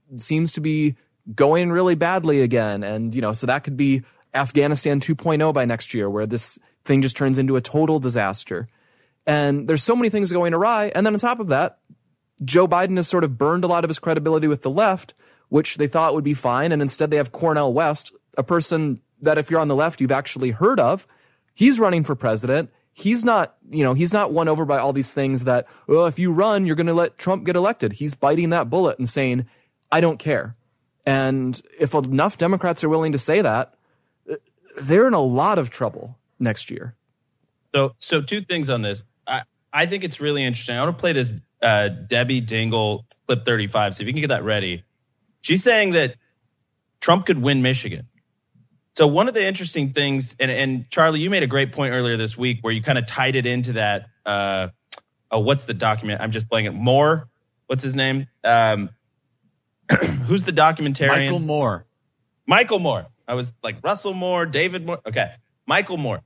seems to be going really badly again. And, you know, so that could be Afghanistan two point oh by next year, where this thing just turns into a total disaster. And there's so many things going awry. And then on top of that, Joe Biden has sort of burned a lot of his credibility with the left, which they thought would be fine. And instead they have Cornel West, a person that if you're on the left, you've actually heard of. He's running for president. He's not, you know, he's not won over by all these things that, well, if you run, you're going to let Trump get elected. He's biting that bullet and saying, I don't care. And if enough Democrats are willing to say that, they're in a lot of trouble next year. So, so two things on this. I, I think it's really interesting. I want to play this uh, Debbie Dingell clip thirty-five. See if you can get that ready. She's saying that Trump could win Michigan. So one of the interesting things, and, and Charlie, you made a great point earlier this week where you kind of tied it into that. Uh, oh, what's the document? I'm just blanking. Moore. What's his name? Um, who's the documentarian? Michael Moore. Michael Moore. I was like Russell Moore, David Moore. Okay, Michael Moore.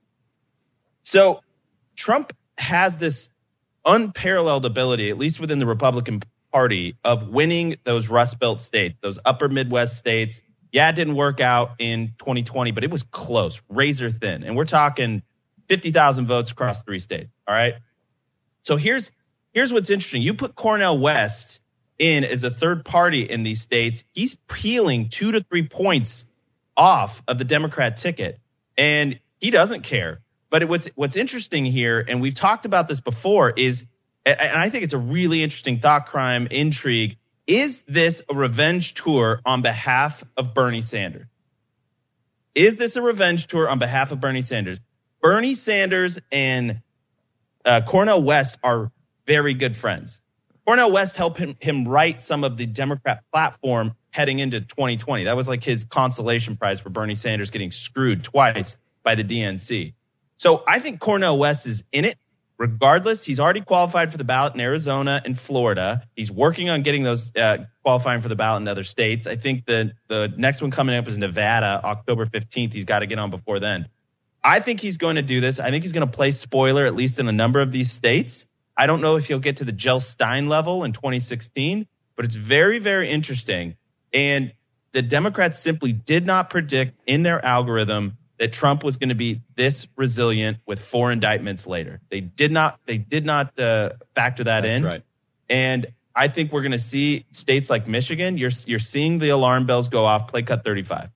So Trump has this unparalleled ability, at least within the Republican Party, of winning those Rust Belt states, those upper Midwest states. Yeah, it didn't work out in twenty twenty, but it was close, razor thin. And we're talking fifty thousand votes across three states. All right. So here's here's what's interesting. You put Cornel West in as a third party in these states. He's peeling two to three points off of the Democrat ticket, and he doesn't care. But it, what's what's interesting here, and we've talked about this before, is, and I think it's a really interesting thought crime intrigue. Is this a revenge tour on behalf of Bernie Sanders? Is this a revenge tour on behalf of Bernie Sanders? Bernie Sanders and uh, Cornel West are very good friends. Cornel West helped him, him write some of the Democrat platform heading into twenty twenty. That was like his consolation prize for Bernie Sanders getting screwed twice by the D N C. So I think Cornel West is in it. Regardless, he's already qualified for the ballot in Arizona and Florida. He's working on getting those uh, qualifying for the ballot in other states. I think the the next one coming up is Nevada, October fifteenth. He's got to get on before then. I think he's going to do this. I think he's going to play spoiler, at least in a number of these states. I don't know if he'll get to the Jill Stein level in twenty sixteen, but it's very, very interesting. And the Democrats simply did not predict in their algorithm that Trump was going to be this resilient with four indictments later. They did not. They did not uh, factor that That's in. Right. And I think we're going to see states like Michigan. You're you're seeing the alarm bells go off. Play cut thirty-five.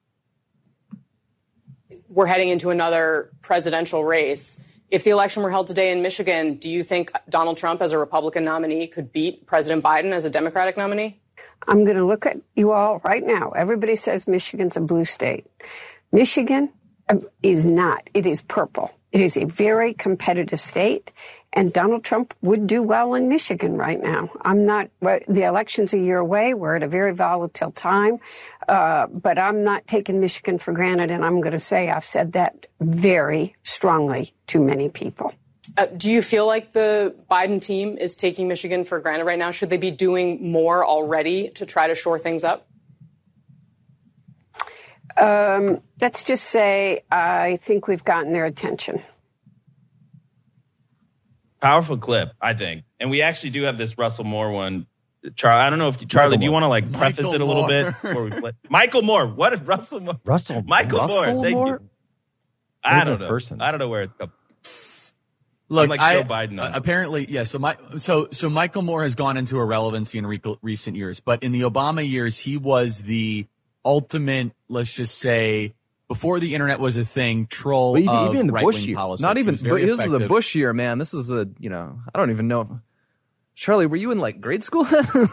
We're heading into another presidential race. If the election were held today in Michigan, do you think Donald Trump as a Republican nominee could beat President Biden as a Democratic nominee? I'm going to look at you all right now. Everybody says Michigan's a blue state. Michigan is not. It is purple. It is a very competitive state, and Donald Trump would do well in Michigan right now. I'm not, well, the election's a year away. We're at a very volatile time, uh, but I'm not taking Michigan for granted, and I'm going to say I've said that very strongly to many people. Uh, do you feel like the Biden team is taking Michigan for granted right now? Should they be doing more already to try to shore things up? Um, let's just say I think we've gotten their attention. Powerful clip, I think. And we actually do have this Russell Moore one. Charlie, I don't know if you, Charlie, Michael do you want to like preface Michael it a little Moore. bit before we play? Michael Moore. What is Russell Moore? Russell Michael Russell Moore. Thank Moore? you. I don't know. Person. I don't know where it's come. Look, like I, Joe Biden uh, apparently, yeah. So my, so, so Michael Moore has gone into irrelevancy in re- recent years, but in the Obama years, he was the ultimate, let's just say, before the internet was a thing, troll well, even, of even in the right-wing Bush year. politics. Not even, but this effective. is a Bush year, man. This is a, you know, I don't even know. Charlie, were you in like grade school?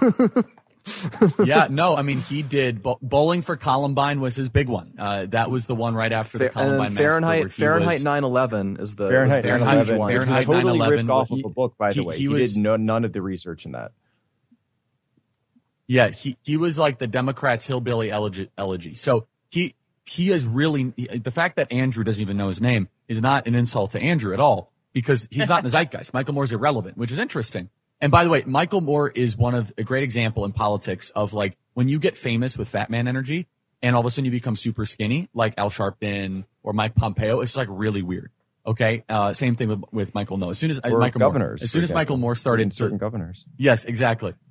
Yeah, no, I mean, he did. Bowling for Columbine was his big one. Uh, that was the one right after the Columbine and Fahrenheit, massacre. Fahrenheit nine eleven is the Fahrenheit was the nine eleven, huge one. which was Fahrenheit totally nine eleven, ripped off he, of a book, by the he, way. He, he was, did no, none of the research in that. Yeah, he, he was like the Democrats' hillbilly elegy. elegy. So he he is really he, the fact that Andrew doesn't even know his name is not an insult to Andrew at all, because he's not in the zeitgeist. Michael Moore's irrelevant, which is interesting. And by the way, Michael Moore is one of a great example in politics of like when you get famous with fat man energy and all of a sudden you become super skinny, like Al Sharpton or Mike Pompeo. It's like really weird. Okay. Uh, same thing with, with Michael Moore. As soon as uh, or Michael governors, Moore, as soon as example, Michael Moore started certain to, governors. Yes, exactly.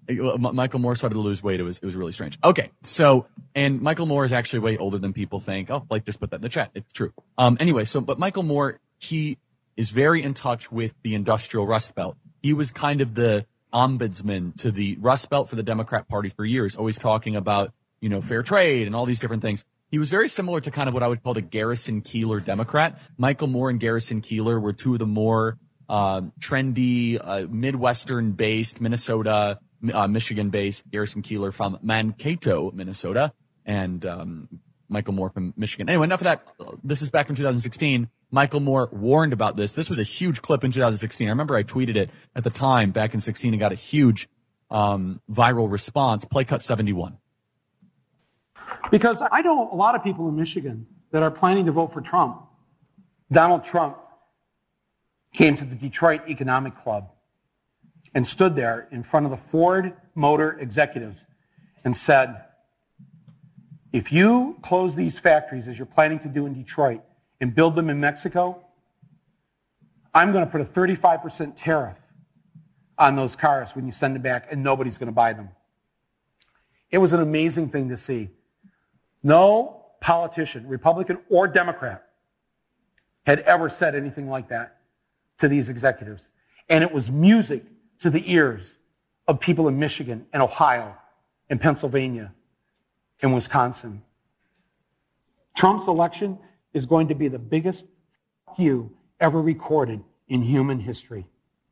Michael Moore started to lose weight. It was it was really strange. Okay, so and Michael Moore is actually way older than people think. Oh, Blake just put that in the chat. It's true. Um, anyway, so but Michael Moore, he is very in touch with the industrial Rust Belt. He was kind of the ombudsman to the Rust Belt for the Democrat Party for years, always talking about, you know, fair trade and all these different things. He was very similar to kind of what I would call the Garrison Keillor Democrat. Michael Moore and Garrison Keillor were two of the more uh, trendy, uh, Midwestern-based, Minnesota, uh, Michigan-based. Garrison Keillor from Mankato, Minnesota, and um, Michael Moore from Michigan. Anyway, enough of that. This is back in two thousand sixteen. Michael Moore warned about this. This was a huge clip in two thousand sixteen. I remember I tweeted it at the time back in sixteen and got a huge um, viral response. Play cut seventy-one. Because I know a lot of people in Michigan that are planning to vote for Trump. Donald Trump came to the Detroit Economic Club and stood there in front of the Ford Motor executives and said, if you close these factories as you're planning to do in Detroit and build them in Mexico, I'm going to put a thirty-five percent tariff on those cars when you send them back, and nobody's going to buy them. It was an amazing thing to see. No politician, Republican or Democrat, had ever said anything like that to these executives. And it was music to the ears of people in Michigan and Ohio and Pennsylvania and Wisconsin. Trump's election is going to be the biggest fuck you ever recorded in human history.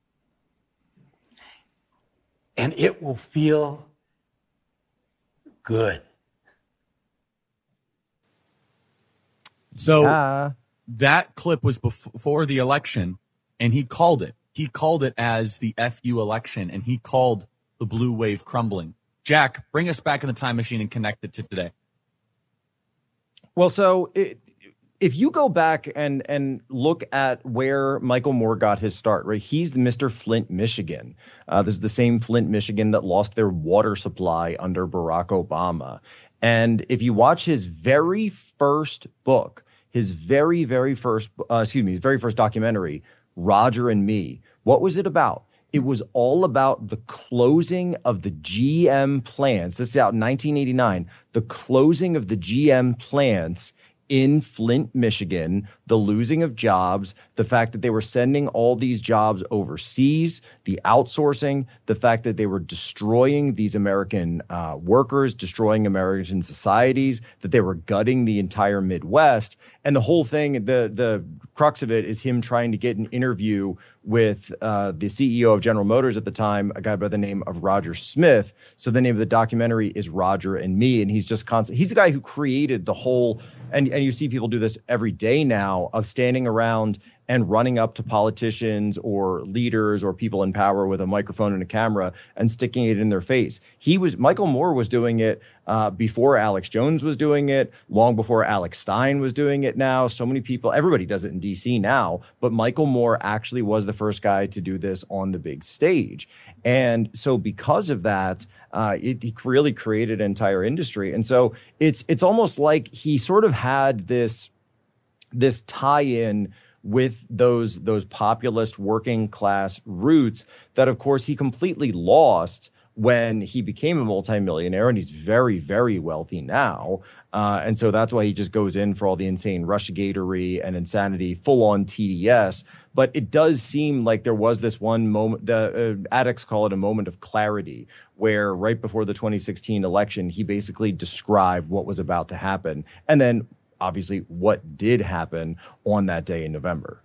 And it will feel good. So uh, that clip was before the election, and he called it. He called it as the F U election, and he called the blue wave crumbling. Jack, bring us back in the time machine and connect it to today. Well, so it, if you go back and and look at where Michael Moore got his start, right? He's Mister Flint, Michigan. Uh, this is the same Flint, Michigan that lost their water supply under Barack Obama. And if you watch his very first book, his very, very first, uh, excuse me, his very first documentary, Roger and Me, what was it about? It was all about the closing of the G M plants. This is out in nineteen eighty-nine. The closing of the G M plants in Flint, Michigan, the losing of jobs, the fact that they were sending all these jobs overseas, the outsourcing, the fact that they were destroying these American uh, workers, destroying American societies, that they were gutting the entire Midwest. And the whole thing, the the crux of it is him trying to get an interview with uh, the C E O of General Motors at the time, a guy by the name of Roger Smith. So the name of the documentary is Roger and Me. And he's just constant. He's the guy who created the whole, and, and you see people do this every day now, of standing around and running up to politicians or leaders or people in power with a microphone and a camera and sticking it in their face. He was, Michael Moore was doing it uh, before Alex Jones was doing it, long before Alex Stein was doing it now. So many people, everybody does it in D C now, but Michael Moore actually was the first guy to do this on the big stage. And so because of that, uh, it, it really created an entire industry. And so it's, it's almost like he sort of had this, this tie-in with those those populist working class roots that, of course, he completely lost when he became a multimillionaire, and he's very, very wealthy now. Uh, and so that's why he just goes in for all the insane Russiagatery and insanity, full on T D S. But it does seem like there was this one moment, the uh, addicts call it a moment of clarity, where right before the twenty sixteen election, he basically described what was about to happen. And then obviously what did happen on that day in November.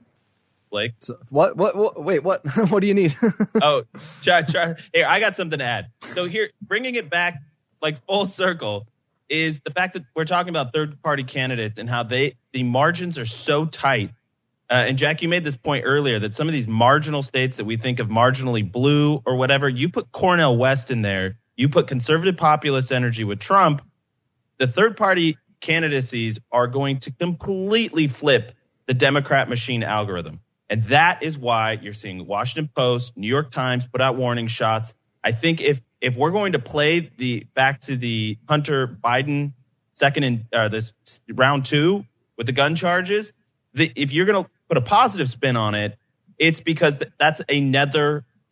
Blake? So, what, what, what, wait, what, what do you need? oh, try, try. Here, I got something to add. So here, bringing it back like full circle is the fact that we're talking about third party candidates and how they, the margins are so tight. Uh, and Jack, you made this point earlier that some of these marginal states that we think of marginally blue or whatever, you put Cornel West in there, you put conservative populist energy with Trump, the third party candidacies are going to completely flip the Democrat machine algorithm. And that is why you're seeing Washington Post, New York Times put out warning shots. I think if if we're going to play the back to the Hunter Biden second in uh, this round two with the gun charges, the, if you're going to put a positive spin on it, it's because th- that's another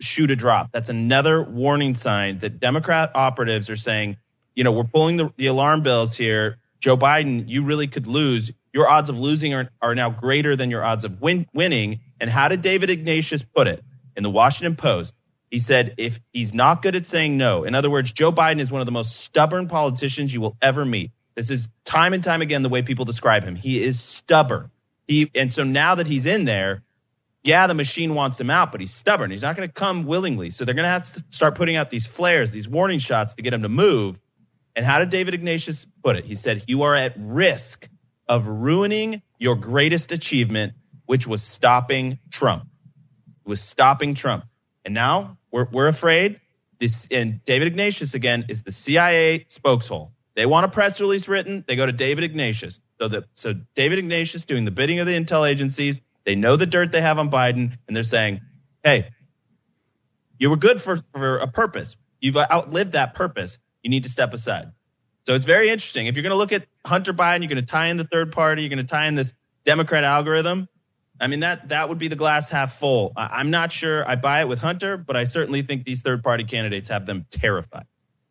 shoe to drop. That's another warning sign that Democrat operatives are saying, you know, we're pulling the, the alarm bells here. Joe Biden, you really could lose. Your odds of losing are, are now greater than your odds of win, winning. And how did David Ignatius put it in the Washington Post? He said, if he's not good at saying no, in other words, Joe Biden is one of the most stubborn politicians you will ever meet. This is time and time again the way people describe him. He is stubborn. He and so now that he's in there, yeah, the machine wants him out, but he's stubborn. He's not going to come willingly. So they're going to have to start putting out these flares, these warning shots to get him to move. And how did David Ignatius put it? He said, you are at risk of ruining your greatest achievement, which was stopping Trump. It was stopping Trump. And now we're we're afraid. This and David Ignatius again is the C I A spokeshole. They want a press release written, they go to David Ignatius. So that so David Ignatius doing the bidding of the intel agencies. They know the dirt they have on Biden, and they're saying, "Hey, you were good for for a purpose. You've outlived that purpose. You need to step aside." So it's very interesting. If you're going to look at Hunter Biden, you're going to tie in the third party, you're going to tie in this Democrat algorithm. I mean, that that would be the glass half full. I, I'm not sure I buy it with Hunter, but I certainly think these third-party candidates have them terrified.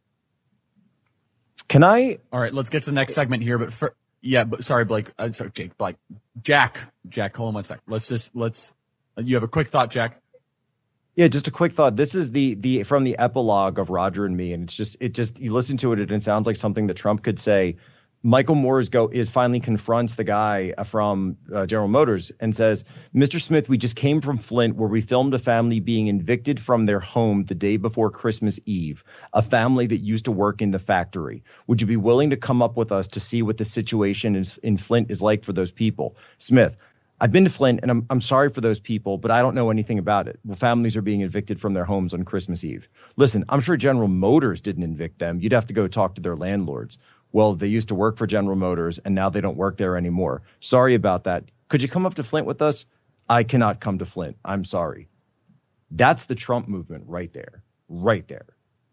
Can I? All right, let's get to the next segment here. But for, yeah, but sorry, Blake. Uh, sorry, Jake. Blake. Jack. Jack, hold on one sec. Let's just let's. You have a quick thought, Jack? Yeah, just a quick thought. This is the the from the epilogue of Roger and Me, and it's just it just you listen to it and it sounds like something that Trump could say. Michael Moores go is finally confronts the guy from uh, General Motors and says, Mister Smith, we just came from Flint where we filmed a family being evicted from their home the day before Christmas Eve, a family that used to work in the factory. Would you be willing to come up with us to see what the situation is, in Flint is like for those people? Smith, I've been to Flint and I'm, I'm sorry for those people, but I don't know anything about it. Well, families are being evicted from their homes on Christmas Eve. Listen, I'm sure General Motors didn't evict them. You'd have to go talk to their landlords. Well, they used to work for General Motors, and now they don't work there anymore. Sorry about that. Could you come up to Flint with us? I cannot come to Flint. I'm sorry. That's the Trump movement right there. Right there.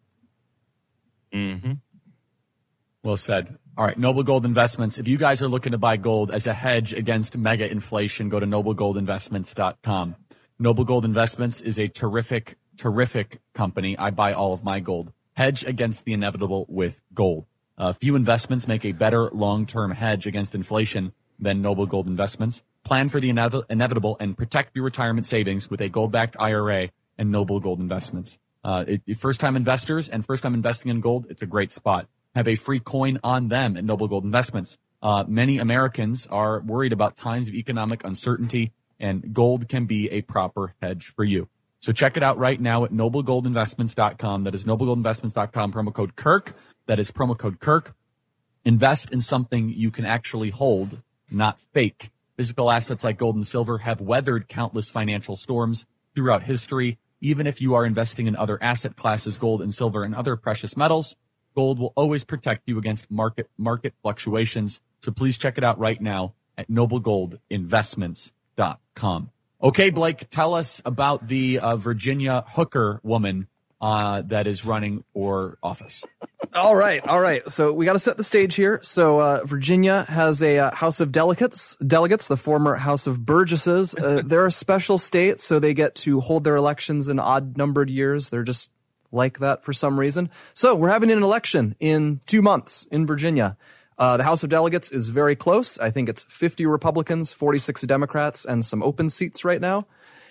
Mm-hmm. Well said. All right, Noble Gold Investments. If you guys are looking to buy gold as a hedge against mega inflation, go to noble gold investments dot com. Noble Gold Investments is a terrific, terrific company. I buy all of my gold. Hedge against the inevitable with gold. Uh, few investments make a better long-term hedge against inflation than Noble Gold Investments. Plan for the inev- inevitable and protect your retirement savings with a gold-backed I R A and Noble Gold Investments. Uh, it, first-time investors and first-time investing in gold, it's a great spot. Have a free coin on them at Noble Gold Investments. Uh, many Americans are worried about times of economic uncertainty, and gold can be a proper hedge for you. So check it out right now at noble gold investments dot com. That is noble gold investments dot com, promo code Kirk. That is promo code Kirk. Invest in something you can actually hold, not fake. Physical assets like gold and silver have weathered countless financial storms throughout history. Even if you are investing in other asset classes, gold and silver and other precious metals, gold will always protect you against market market fluctuations. So please check it out right now at noble gold investments dot com. Okay, Blake, tell us about the uh, Virginia hooker woman uh, that is running for office. All right, all right. So we got to set the stage here. So uh, Virginia has a uh, House of Delegates, delegates, the former House of Burgesses. Uh, they're a special state, so they get to hold their elections in odd-numbered years. They're just like that for some reason. So we're having an election in two months in Virginia. Uh, the House of Delegates is very close. I think it's fifty Republicans, forty-six Democrats, and some open seats right now.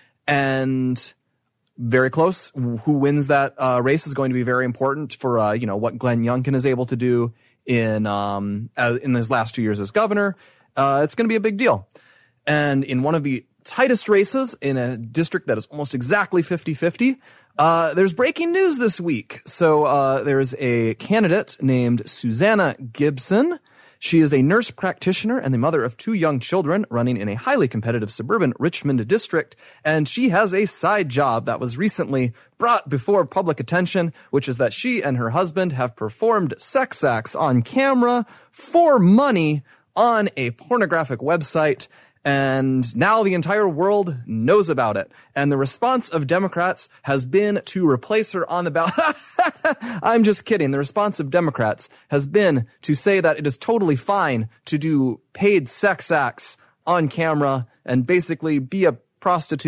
And very close. Who wins that uh, race is going to be very important for, uh, you know, what Glenn Youngkin is able to do in um, uh, in his last two years as governor. Uh, it's going to be a big deal. And in one of the tightest races in a district that is almost exactly fifty-fifty, Uh, there's breaking news this week. So, uh, there's a candidate named Susanna Gibson. She is a nurse practitioner and the mother of two young children running in a highly competitive suburban Richmond district. And she has a side job that was recently brought before public attention, which is that she and her husband have performed sex acts on camera for money on a pornographic website. And now the entire world knows about it. And the response of Democrats has been to replace her on the ballot. I'm just kidding. The response of Democrats has been to say that it is totally fine to do paid sex acts on camera and basically be a prostitute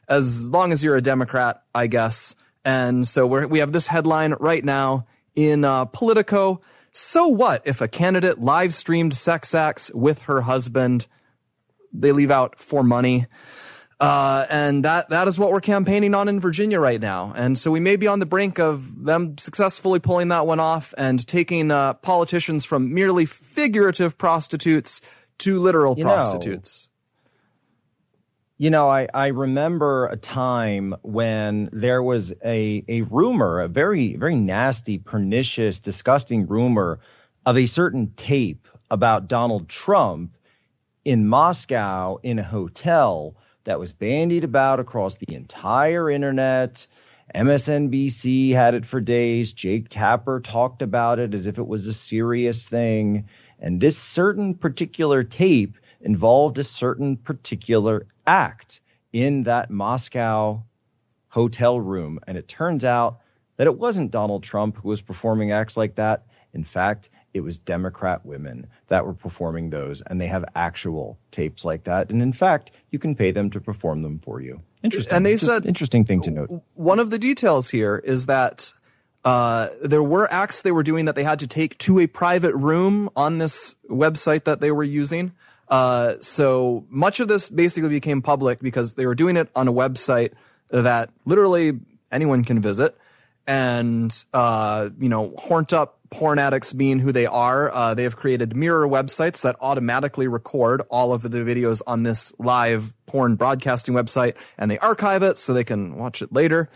as long as you're a Democrat, I guess. And so we're, we have this headline right now in uh, Politico. So what if a candidate live streamed sex acts with her husband? They leave out for money. Uh, and that, that is what we're campaigning on in Virginia right now. And so we may be on the brink of them successfully pulling that one off and taking, uh, politicians from merely figurative prostitutes to literal you prostitutes. Know, you know, I, I remember a time when there was a, a rumor, a very, very nasty, pernicious, disgusting rumor of a certain tape about Donald Trump in Moscow in a hotel that was bandied about across the entire internet. M S N B C had it for days. Jake Tapper talked about it as if it was a serious thing. And this certain particular tape involved a certain particular act in that Moscow hotel room. And it turns out that it wasn't Donald Trump who was performing acts like that. In fact, it was Democrat women that were performing those, and they have actual tapes like that. And in fact, you can pay them to perform them for you. Interesting. And they Just said interesting thing to note. One of the details here is that uh, there were acts they were doing that they had to take to a private room on this website that they were using. Uh, so much of this basically became public because they were doing it on a website that literally anyone can visit. And, uh, you know, horned up porn addicts being who they are, uh, they have created mirror websites that automatically record all of the videos on this live porn broadcasting website, and they archive it so they can watch it later.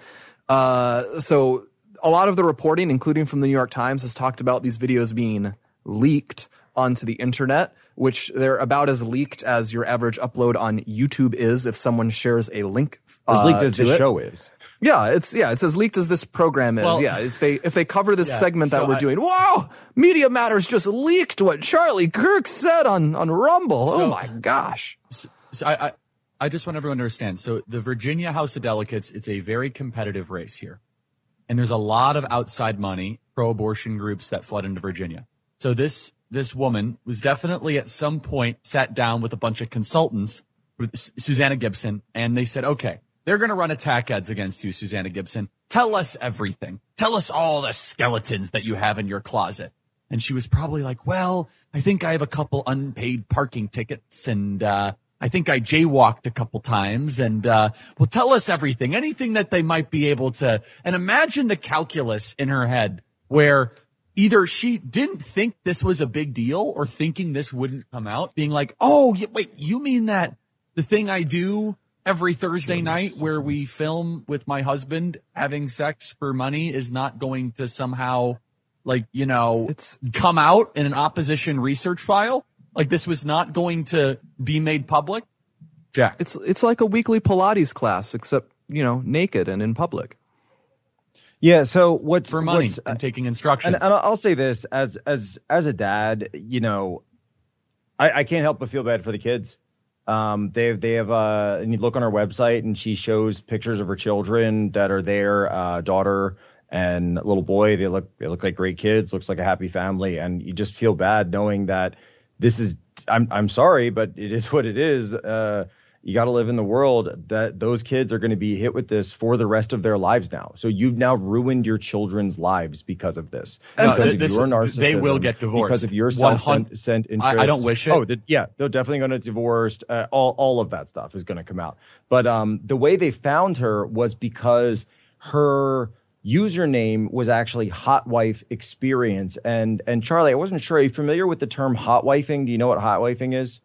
Uh, so a lot of the reporting, including from the New York Times, has talked about these videos being leaked onto the internet, which they're about as leaked as your average upload on YouTube is if someone shares a link. Uh, as leaked as the show is. Yeah, it's yeah, it's as leaked as this program is. Well, yeah, if they if they cover this yeah, segment that so we're I, doing, whoa, Media Matters just leaked what Charlie Kirk said on on Rumble. So, oh my gosh! So, so I, I I just want everyone to understand. So the Virginia House of Delegates, it's a very competitive race here, and there's a lot of outside money, pro-abortion groups that flood into Virginia. So this this woman was definitely at some point sat down with a bunch of consultants, with Susanna Gibson, and they said, okay, they're going to run attack ads against you, Susanna Gibson. Tell us everything. Tell us all the skeletons that you have in your closet. And she was probably like, well, I think I have a couple unpaid parking tickets, and uh I think I jaywalked a couple times, and uh well, tell us everything, anything that they might be able to. And imagine the calculus in her head where either she didn't think this was a big deal or thinking this wouldn't come out, being like, oh, wait, you mean that the thing I do every Thursday night where we film with my husband having sex for money is not going to somehow, like, you know, it's come out in an opposition research file? Like, this was not going to be made public? Jack. It's it's like a weekly Pilates class, except, you know, naked and in public. Yeah. So what's for money what's, and taking instructions. And, and I'll say this as as as a dad, you know, I, I can't help but feel bad for the kids. Um, they they have uh, and you look on her website and she shows pictures of her children that are there, uh, daughter and little boy. They look they look like great kids. Looks like a happy family, and you just feel bad knowing that this is. I'm I'm sorry, but it is what it is. Uh, you got to live in the world that those kids are going to be hit with this for the rest of their lives now. So you've now ruined your children's lives because of this. No, because this, of your narcissism. They will get divorced. Because of your self-sent interest. I, I don't wish it. Oh, the, yeah, they're definitely going to get divorced. Uh, all, all of that stuff is going to come out. But um, the way they found her was because her username was actually Hot Wife Experience. And, and Charlie, I wasn't sure. Are you familiar with the term hot wifing? Do you know what hot wifing is?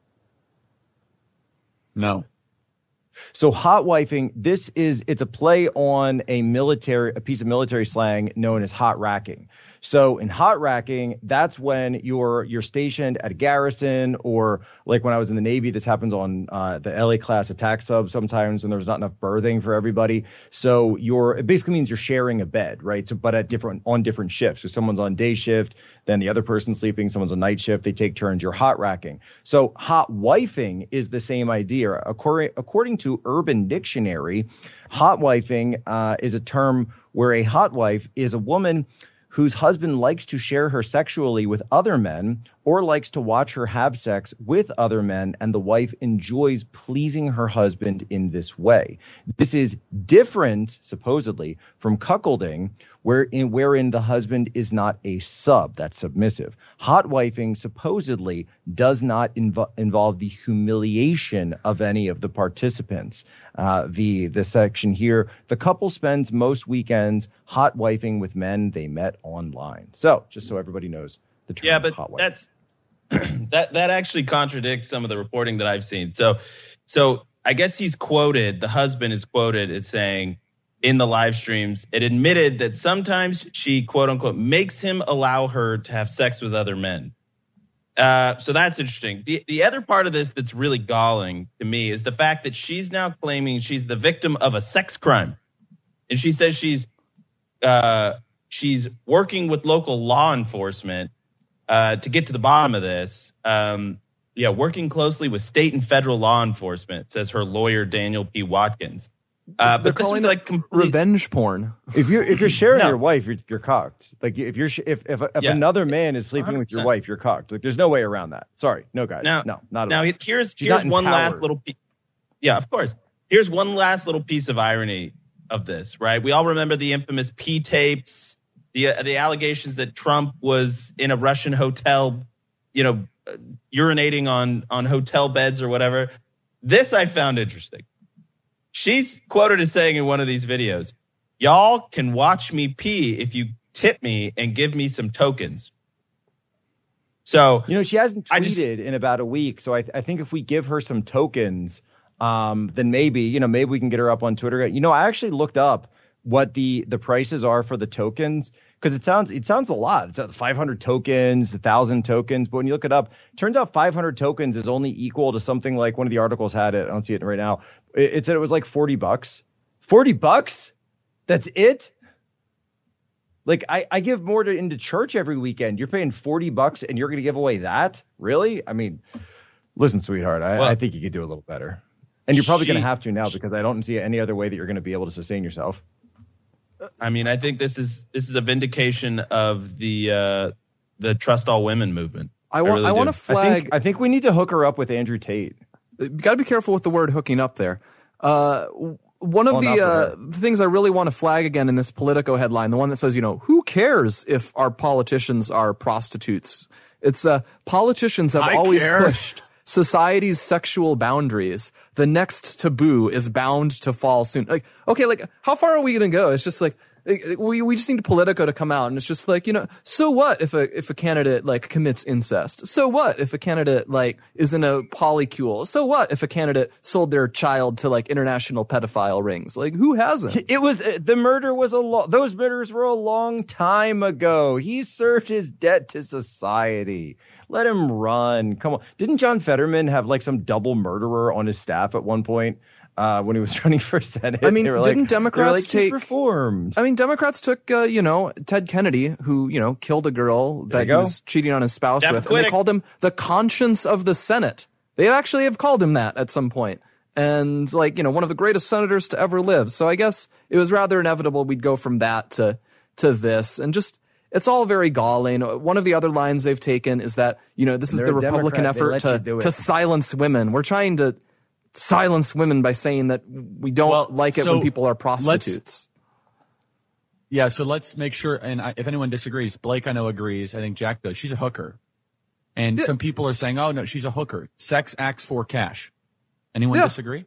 No. So hot wifing, this is, it's a play on a military, a piece of military slang known as hot racking. So in hot racking, that's when you're, you're stationed at a garrison, or like when I was in the Navy, this happens on uh, the L A class attack sub sometimes when there's not enough berthing for everybody. So you're, it basically means you're sharing a bed, right? So, but at different, on different shifts. So someone's on day shift, then the other person's sleeping, someone's on night shift, they take turns, you're hot racking. So hot wifing is the same idea. According, according to Urban Dictionary, hot wifing uh, is a term where a hot wife is a woman whose husband likes to share her sexually with other men, or likes to watch her have sex with other men, and the wife enjoys pleasing her husband in this way. This is different, supposedly, from cuckolding, wherein, wherein the husband is not a sub, that's submissive. Hot wifing supposedly does not inv- involve the humiliation of any of the participants. Uh, the, the section here, the couple spends most weekends hot wifing with men they met online. So, just so everybody knows the term yeah, but hot wifing. That's that that actually contradicts some of the reporting that I've seen. So, so I guess he's quoted, the husband is quoted as saying in the live streams, it admitted that sometimes she, quote unquote, makes him allow her to have sex with other men. Uh, so that's interesting. The, the other part of this that's really galling to me is the fact that she's now claiming she's the victim of a sex crime. And she says she's uh, she's working with local law enforcement uh, to get to the bottom of this. Um, yeah, working closely with state and federal law enforcement, says her lawyer, Daniel P. Watkins. Uh, but this was like complete revenge porn. If you're if you're sharing No. your wife, you're, you're cocked. Like if you're sh- if if, if Yeah. another man is sleeping one hundred with your percent. wife, you're cocked. Like there's no way around that. Sorry, no guys, Now, no, not at now all. here's She's here's not one last empowered. little piece. Yeah, of course. Here's one last little piece of irony of this, right? We all remember the infamous P tapes, the uh, the allegations that Trump was in a Russian hotel, you know, uh, urinating on on hotel beds or whatever. This I found interesting. She's quoted as saying in one of these videos, "Y'all can watch me pee if you tip me and give me some tokens." So, You know, she hasn't I just- tweeted in about a week, so I, I think if we give her some tokens, um, then maybe you know maybe we can get her up on Twitter. You know, I actually looked up what the the prices are for the tokens because it sounds it sounds a lot. It's five hundred tokens, one thousand tokens, but when you look it up, it turns out five hundred tokens is only equal to something like one of the articles had it. I don't see it right now. It, it said it was like forty bucks. forty bucks? That's it? Like I, I give more to into church every weekend. You're paying forty bucks and you're going to give away that? Really? I mean, listen, sweetheart, I, Well, I think you could do a little better. And you're probably she- going to have to now because I don't see any other way that you're going to be able to sustain yourself. I mean, I think this is this is a vindication of the uh, the trust all women movement. I want really I want do. to flag. I think, I think we need to hook her up with Andrew Tate. You got to be careful with the word hooking up there. Uh, one of Well, not the for uh, her. things I really want to flag again in this Politico headline, the one that says, you know, who cares if our politicians are prostitutes? It's uh, politicians have I always care. pushed society's sexual boundaries. The next taboo is bound to fall soon. Like, okay, like how far are we going to go? It's just like, we we just need Politico to come out and it's just like, you know, so what if a if a candidate like commits incest? So what if a candidate like is in a polycule? So what if a candidate sold their child to like international pedophile rings? Like who hasn't? It was the murder was a lo- those murders were a long time ago. He served his debt to society. Let him run. Come on. Didn't John Fetterman have like some double murderer on his staff at one point? Uh, when he was running for Senate, I mean, they were didn't like, Democrats they were like, "He's take reformed?" I mean, Democrats took, uh, you know, Ted Kennedy, who, you know, killed a girl There that you he go. was cheating on his spouse with, and Democratic. they called him the conscience of the Senate. They actually have called him that at some point. And like, you know, one of the greatest senators to ever live. So I guess it was rather inevitable we'd go from that to, to this and just, it's all very galling. One of the other lines they've taken is that, you know, this is They're the a Republican Democrat, they effort let you to, do it. to silence women. We're trying to silence women by saying that we don't Well, like it so when people are let's- prostitutes. Yeah, so let's make sure. And I, if anyone disagrees, Blake I know agrees. I think Jack does. She's a hooker, and Yeah. some people are saying, "Oh no, she's a hooker. Sex acts for cash." Anyone Yeah. disagree?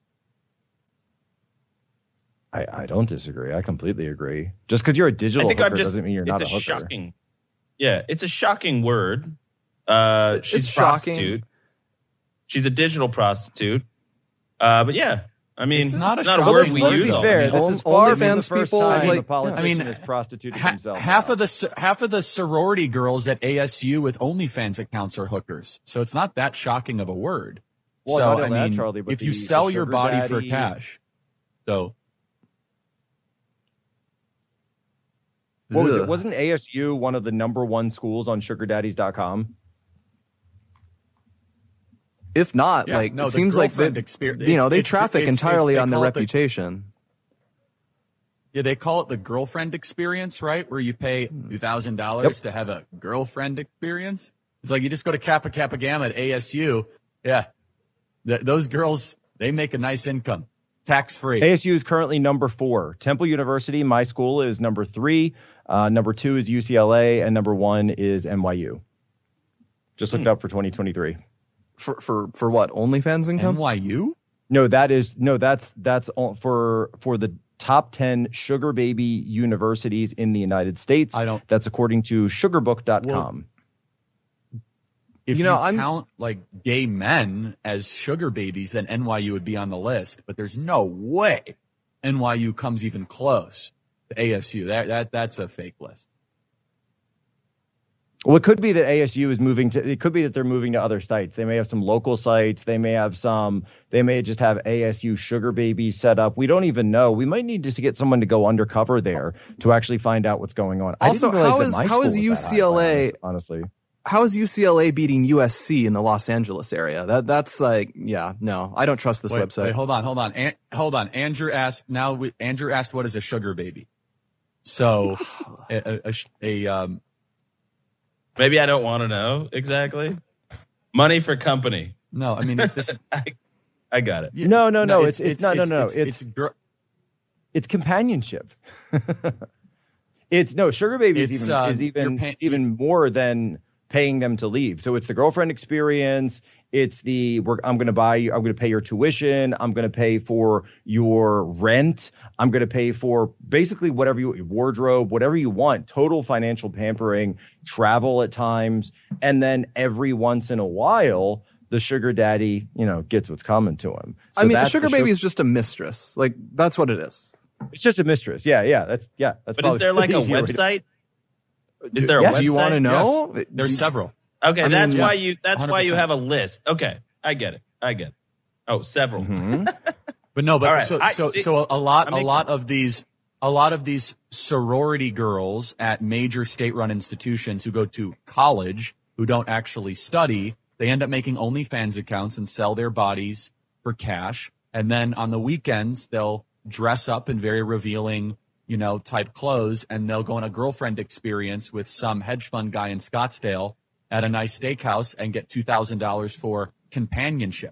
I, I don't disagree. I completely agree. Just because you're a I digital think hooker I'm just. doesn't mean you're it's not a, a hooker. shocking. Yeah, it's a shocking word. Uh, It's she's a shocking. prostitute. She's a digital prostitute. Uh, but yeah, I mean, It's not a not a shocking word we word, use though. all Fair. the time. This is Only far from the fans first people, time like- a politician I mean, has prostituted Ha- himself. half now. of the half of the sorority girls at A S U with OnlyFans accounts are hookers, so it's not that shocking of a word. Well, so not I only that, mean, Charlie, but if you the- sell the your sugar body for daddy- cash, so What was Ugh. it? Wasn't A S U one of the number one schools on sugar daddies dot com? If not, Yeah, like no, it the seems like they, girlfriend exper- you know, it's- they it's- traffic it's- entirely it's- they on their call it the- reputation. yeah, they call it the girlfriend experience, right? Where you pay two thousand dollars to have a girlfriend experience. It's like you just go to Kappa Kappa Gamma at A S U. Yeah. Th- those girls, they make a nice income. Tax-free. A S U is currently number four. Temple University, my school, is number three. Uh, number two is U C L A, and number one is N Y U. Just looked hmm. up for twenty twenty-three. For for for what? OnlyFans income? N Y U? No, that is no. That's that's for for the top ten sugar baby universities in the United States. I don't. That's according to sugar book dot com. Well, if you, know, you count like gay men as sugar babies, then N Y U would be on the list. But there's no way N Y U comes even close to A S U. That that that's a fake list. Well, it could be that A S U is moving to, it could be that they're moving to other sites. They may have some local sites. They may have some, they may just have A S U sugar babies set up. We don't even know. We might need just to get someone to go undercover there to actually find out what's going on. Also, how is, how is U C L A, honestly, how is U C L A beating U S C in the Los Angeles area? That, that's like, yeah, no, I don't trust this wait, website. Wait, hold on, hold on. An- hold on. Andrew asked, now we, Andrew asked, what is a sugar baby? So a, a, a, um, maybe I don't want to know exactly. Money for company. No, I mean, this is, I, I got it. No, no, no. no it's, it's, it's, no, no, no. It's, it's, it's, gr- it's companionship. It's no sugar baby is It's, even, uh, is even, pay- it's even more than paying them to leave. So it's the girlfriend experience. It's the, we're, I'm going to buy you, I'm going to pay your tuition. I'm going to pay for your rent. I'm going to pay for basically whatever you, wardrobe, whatever you want, total financial pampering, travel at times. And then every once in a while, the sugar daddy, you know, gets what's coming to him. So I mean, the sugar the baby sugar- is just a mistress. Like, that's what it is. It's just a mistress. Yeah, yeah. That's, yeah. That's but is there like a website? Is there a yeah. website? Do you want to know? Yes. There's several. Okay, I that's mean, why yeah, you that's one hundred percent. why you have a list. Okay, I get it. I get it. Oh, several. Mm-hmm. But no, but All right. so I- so see, so a lot I'm a making- lot of these a lot of these sorority girls at major state-run institutions who go to college who don't actually study, they end up making OnlyFans accounts and sell their bodies for cash, and then on the weekends they'll dress up in very revealing, you know, type clothes, and they'll go on a girlfriend experience with some hedge fund guy in Scottsdale at a nice steakhouse and get two thousand dollars for companionship.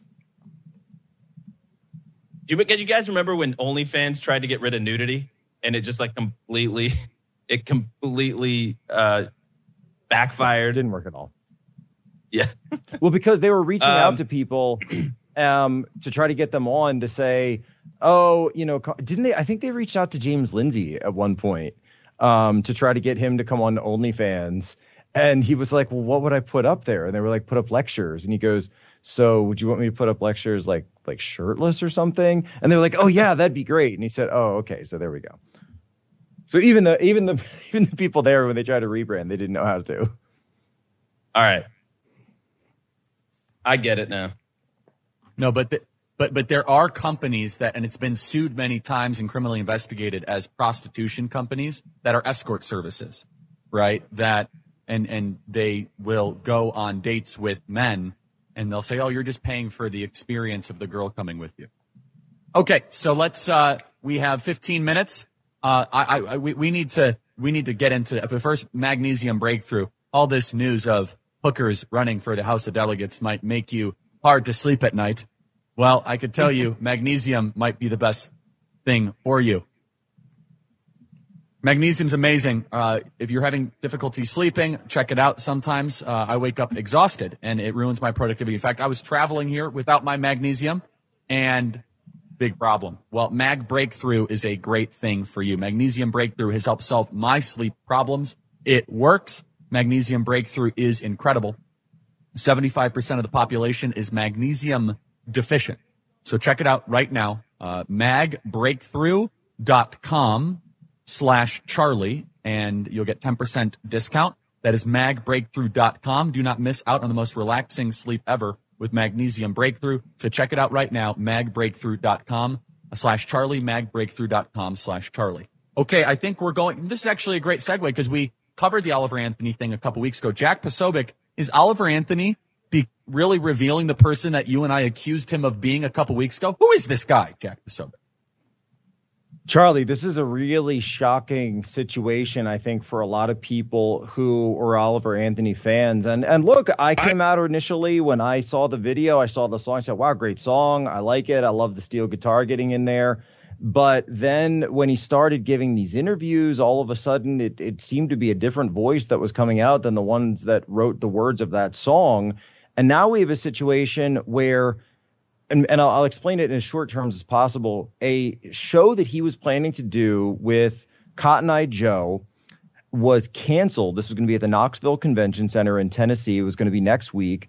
Do you, can you guys remember when OnlyFans tried to get rid of nudity and it just like completely, it completely uh, backfired? It didn't work at all. Yeah. Well, because they were reaching Um, out to people um, to try to get them on to say, oh, you know, co- didn't they? I think they reached out to James Lindsay at one point um, to try to get him to come on OnlyFans. And he was like, well, what would I put up there? And they were like, put up lectures. And he goes, so would you want me to put up lectures like like shirtless or something? And they were like, oh, yeah, that'd be great. And he said, oh, OK, so there we go. So even the even the even the people there, when they tried to rebrand, they didn't know how to. All right. I get it now. No, but the, but but there are companies that, and it's been sued many times and criminally investigated as prostitution companies that are escort services, right? That and and they will go on dates with men, and they'll say, "Oh, you're just paying for the experience of the girl coming with you." Okay, so let's. Uh, we have fifteen minutes. Uh, I, I we, we need to we need to get into the first magnesium breakthrough. All this news of hookers running for the House of Delegates might make you hard to sleep at night. Well, I could tell you magnesium might be the best thing for you. Magnesium's amazing. Uh, if you're having difficulty sleeping, check it out. Sometimes uh, I wake up exhausted and it ruins my productivity. In fact, I was traveling here without my magnesium and big problem. Well, Mag Breakthrough is a great thing for you. Magnesium Breakthrough has helped solve my sleep problems. It works. Magnesium Breakthrough is incredible. seventy-five percent of the population is magnesium deficient. So check it out right now. Uh, magbreakthrough.com slash Charlie, and you'll get ten percent discount. That is magbreakthrough dot com. Do not miss out on the most relaxing sleep ever with Magnesium Breakthrough. So check it out right now, magbreakthrough.com slash Charlie, magbreakthrough.com slash Charlie. Okay, I think we're going, this is actually a great segue because we covered the Oliver Anthony thing a couple weeks ago. Jack Posobiec, is Oliver Anthony be really revealing the person that you and I accused him of being a couple weeks ago? Who is this guy, Jack Posobiec? Charlie, this is a really shocking situation, I think, for a lot of people who are Oliver Anthony fans. And and look, I came out initially when I saw the video, I saw the song, I said, wow, great song. I like it. I love the steel guitar getting in there. But then when he started giving these interviews, all of a sudden it, it seemed to be a different voice that was coming out than the ones that wrote the words of that song. And now we have a situation where, and, and I'll, I'll explain it in as short terms as possible, a show that he was planning to do with Cotton Eye Joe was canceled. This was going to be at the Knoxville Convention Center in Tennessee. It was going to be next week.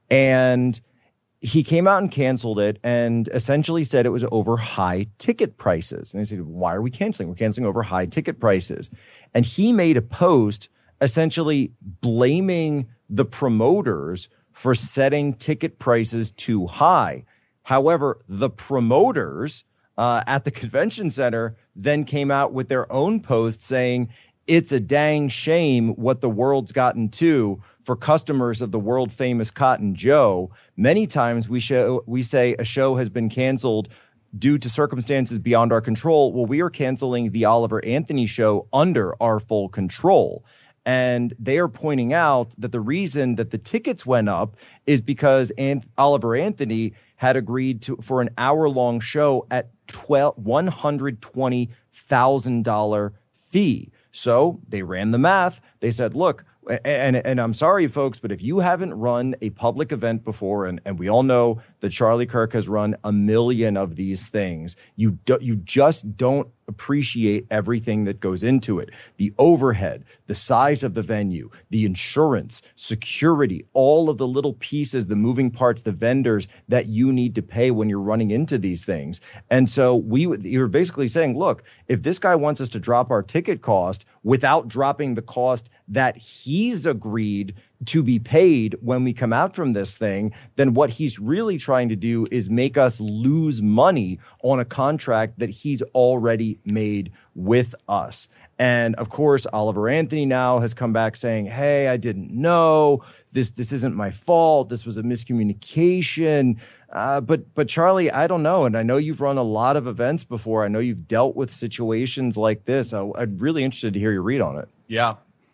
And he came out and canceled it and essentially said it was over high ticket prices. And they said, why are we canceling? We're canceling over high ticket prices. And he made a post essentially blaming the promoters for setting ticket prices too high. However, the promoters uh, at the convention center then came out with their own post saying it's a dang shame what the world's gotten to for customers of the world famous Cotton Joe. Many times we show we say a show has been canceled due to circumstances beyond our control. Well, we are canceling the Oliver Anthony show under our full control. And they are pointing out that the reason that the tickets went up is because An- Oliver Anthony had agreed to for an hour-long show at one hundred twenty thousand dollars fee. So they ran the math. They said, look, and, and I'm sorry, folks, but if you haven't run a public event before, and, and we all know that Charlie Kirk has run a million of these things, you do, you just don't appreciate everything that goes into it. The overhead, the size of the venue, the insurance, security, all of the little pieces, the moving parts, the vendors that you need to pay when you're running into these things. And so we you're basically saying, look, if this guy wants us to drop our ticket cost without dropping the cost that he's agreed to be paid when we come out from this thing, then what he's really trying to do is make us lose money on a contract that he's already made with us. And of course, Oliver Anthony now has come back saying, hey, I didn't know. This this isn't my fault. This was a miscommunication. Uh, but but Charlie, I don't know. And I know you've run a lot of events before. I know you've dealt with situations like this. I, I'm really interested to hear your read on it. Yeah.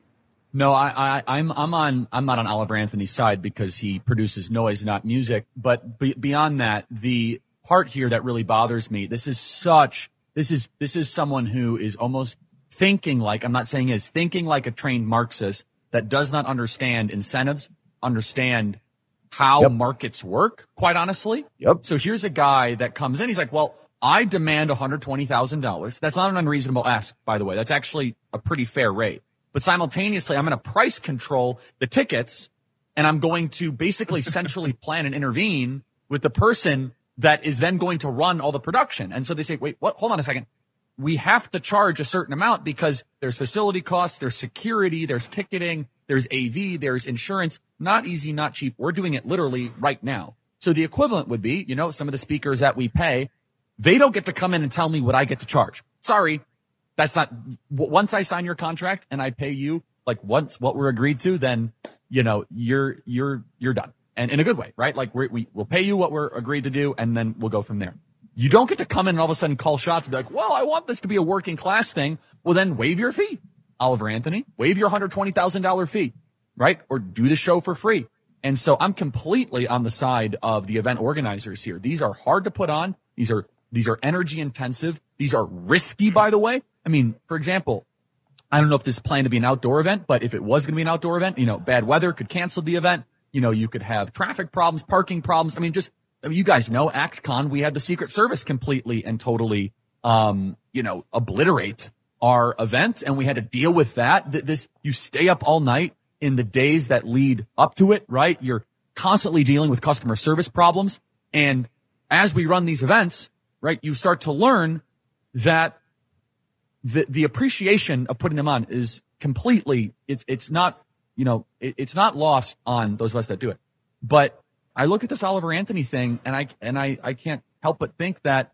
No, I, I, I'm, I'm on, I'm not on Oliver Anthony's side because he produces noise, not music. But be, beyond that, the part here that really bothers me, this is such, this is, this is someone who is almost thinking like, I'm not saying is, thinking like a trained Marxist that does not understand incentives, understand how yep. markets work, quite honestly. Yep. So here's a guy that comes in, he's like, well, I demand one hundred twenty thousand dollars. That's not an unreasonable ask, by the way. That's actually a pretty fair rate. But simultaneously, I'm going to price control the tickets, and I'm going to basically centrally plan and intervene with the person that is then going to run all the production. And so they say, wait, what? Hold on a second. We have to charge a certain amount because there's facility costs, there's security, there's ticketing, there's A V, there's insurance. Not easy, not cheap. We're doing it literally right now. So the equivalent would be, you know, some of the speakers that we pay, they don't get to come in and tell me what I get to charge. Sorry. That's not, once I sign your contract and I pay you, like once what we're agreed to, then, you know, you're, you're, you're done. And in a good way, right? Like we, we, we'll pay you what we're agreed to do and then we'll go from there. You don't get to come in and all of a sudden call shots and be like, well, I want this to be a working class thing. Well, then waive your fee, Oliver Anthony, waive your one hundred twenty thousand dollars fee, right? Or do the show for free. And so I'm completely on the side of the event organizers here. These are hard to put on. These are, these are energy intensive. These are risky, by the way. I mean, for example, I don't know if this is planned to be an outdoor event, but if it was going to be an outdoor event, you know, bad weather could cancel the event. You know, you could have traffic problems, parking problems. I mean, just, I mean, you guys know, ActCon, we had the Secret Service completely and totally, um, you know, obliterate our event, and we had to deal with that. This, you stay up all night in the days that lead up to it, right? You're constantly dealing with customer service problems. And as we run these events, right, you start to learn that The, the appreciation of putting them on is completely, it's, it's not, you know, it, it's not lost on those of us that do it. But I look at this Oliver Anthony thing and I, and I, I can't help but think that,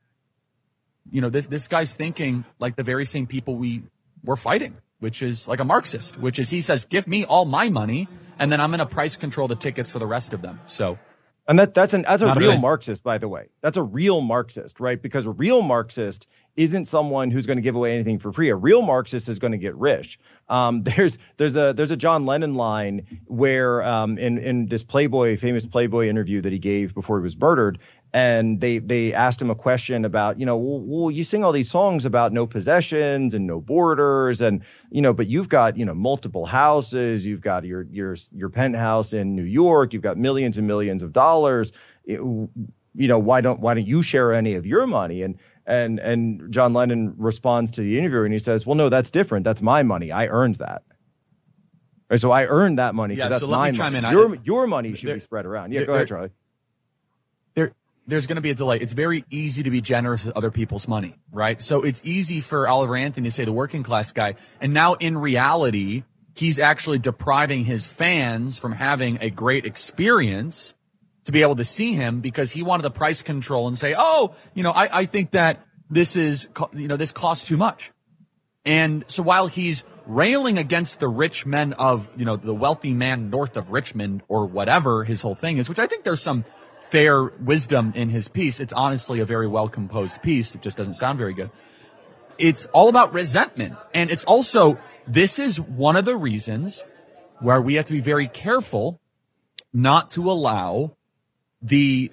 you know, this, this guy's thinking like the very same people we were fighting, which is like a Marxist, which is he says, give me all my money and then I'm going to price control the tickets for the rest of them. So. And that, that's an, that's a real Marxist, by the way. That's a real Marxist, right? Because a real Marxist isn't someone who's going to give away anything for free. A real Marxist is going to get rich. Um, there's there's a there's a John Lennon line where um, in in this Playboy famous Playboy interview that he gave before he was murdered, and they they asked him a question about, you know, well, well, you sing all these songs about no possessions and no borders, and you know, but you've got, you know, multiple houses, you've got your your your penthouse in New York, you've got millions and millions of dollars. It, you know, why don't why don't you share any of your money? And And and John Lennon responds to the interviewer and he says, well, no, that's different. That's my money. I earned that. Right, so I earned that money because yeah, that's so my money. In. Your, I, your money should there, be spread around. Yeah, there, go ahead, Charlie. There, there's going to be a delay. It's very easy to be generous with other people's money, right? So it's easy for Oliver Anthony to say the working class guy. And now in reality, he's actually depriving his fans from having a great experience to be able to see him because he wanted the price control and say, oh, you know, I, I think that this is, you know, this costs too much. And so while he's railing against the rich men of, you know, the wealthy man north of Richmond or whatever his whole thing is, which I think there's some fair wisdom in his piece. It's honestly a very well composed piece. It just doesn't sound very good. It's all about resentment. And it's also, this is one of the reasons where we have to be very careful not to allow the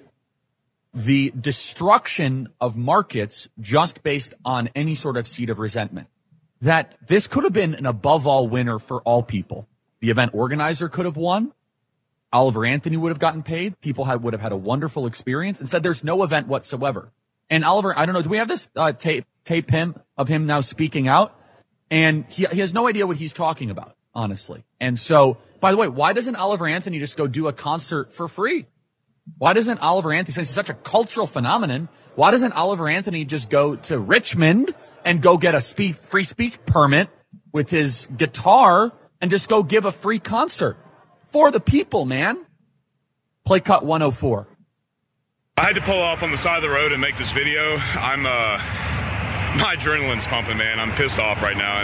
the destruction of markets just based on any sort of seed of resentment. That this could have been an above all winner for all people. The event organizer could have won. Oliver Anthony would have gotten paid. People had, would have had a wonderful experience. Instead, there's no event whatsoever. And Oliver, I don't know, do we have this uh, tape, tape him of him now speaking out? And he, he has no idea what he's talking about, honestly. And so, by the way, why doesn't Oliver Anthony just go do a concert for free? Why doesn't Oliver Anthony, since he's such a cultural phenomenon, why doesn't Oliver Anthony just go to Richmond and go get a spe- free speech permit with his guitar and just go give a free concert for the people, man? Play cut one oh four. I had to pull off on the side of the road and make this video. I'm, uh, my adrenaline's pumping, man. I'm pissed off right now.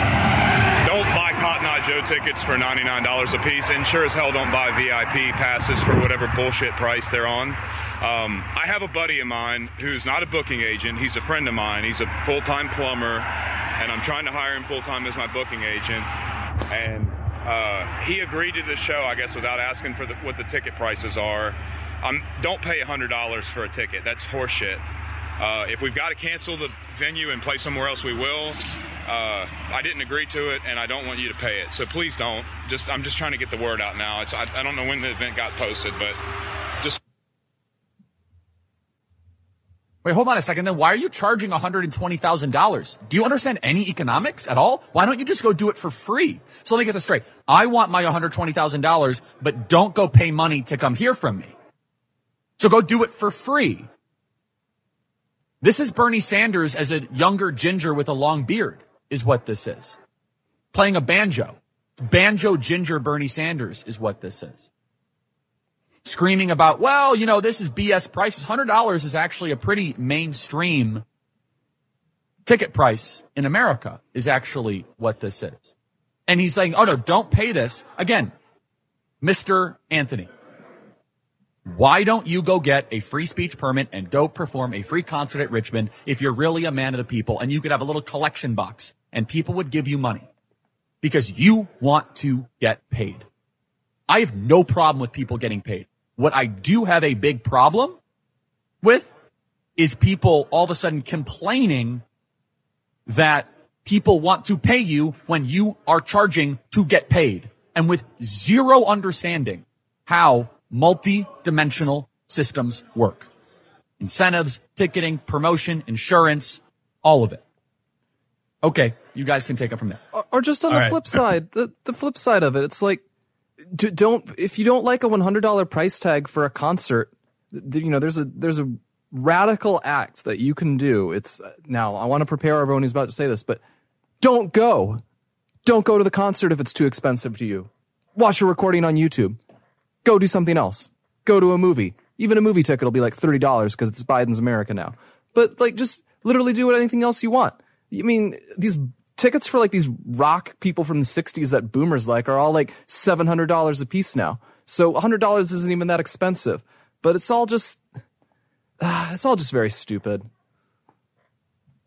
And don't buy Cotton Eye Joe tickets for ninety-nine dollars a piece, and sure as hell don't buy V I P passes for whatever bullshit price they're on. Um, I have a buddy of mine who's not a booking agent. He's a friend of mine. He's a full-time plumber, and I'm trying to hire him full-time as my booking agent. And uh, he agreed to this show, I guess, without asking for the, what the ticket prices are. Um, don't pay one hundred dollars for a ticket. That's horseshit. Uh, if we've got to cancel the venue and play somewhere else, we will. Uh, I didn't agree to it, and I don't want you to pay it. So please don't. Just I'm just trying to get the word out now. It's I, I don't know when the event got posted, but just. Wait, hold on a second. Then why are you charging one hundred twenty thousand dollars? Do you understand any economics at all? Why don't you just go do it for free? So let me get this straight. I want my one hundred twenty thousand dollars, but don't go pay money to come hear from me. So go do it for free. This is Bernie Sanders as a younger ginger with a long beard, is what this is. Playing a banjo. Banjo ginger Bernie Sanders is what this is. Screaming about, well, you know, this is B S prices. one hundred dollars is actually a pretty mainstream ticket price in America, is actually what this is. And he's saying, oh no, don't pay this. Again, Mister Anthony, why don't you go get a free speech permit and go perform a free concert at Richmond if you're really a man of the people, and you could have a little collection box and people would give you money because you want to get paid. I have no problem with people getting paid. What I do have a big problem with is people all of a sudden complaining that people want to pay you when you are charging to get paid, and with zero understanding how multi-dimensional systems work. Incentives, ticketing, promotion, insurance, all of it. Okay, you guys can take it from there. Or, or just on all the right. flip side, the, the flip side of it, it's like, do, don't, if you don't like a one hundred dollars price tag for a concert, th- you know, there's a, there's a radical act that you can do. It's, now, I want to prepare everyone who's about to say this, but don't go. Don't go to the concert if it's too expensive to you. Watch a recording on YouTube. Go do something else. Go to a movie. Even a movie ticket will be like thirty dollars because it's Biden's America now. But like, just literally do anything else you want. I mean, these tickets for like these rock people from the sixties that boomers like are all like seven hundred dollars a piece now. So one hundred dollars isn't even that expensive. But it's all just, uh, it's all just very stupid.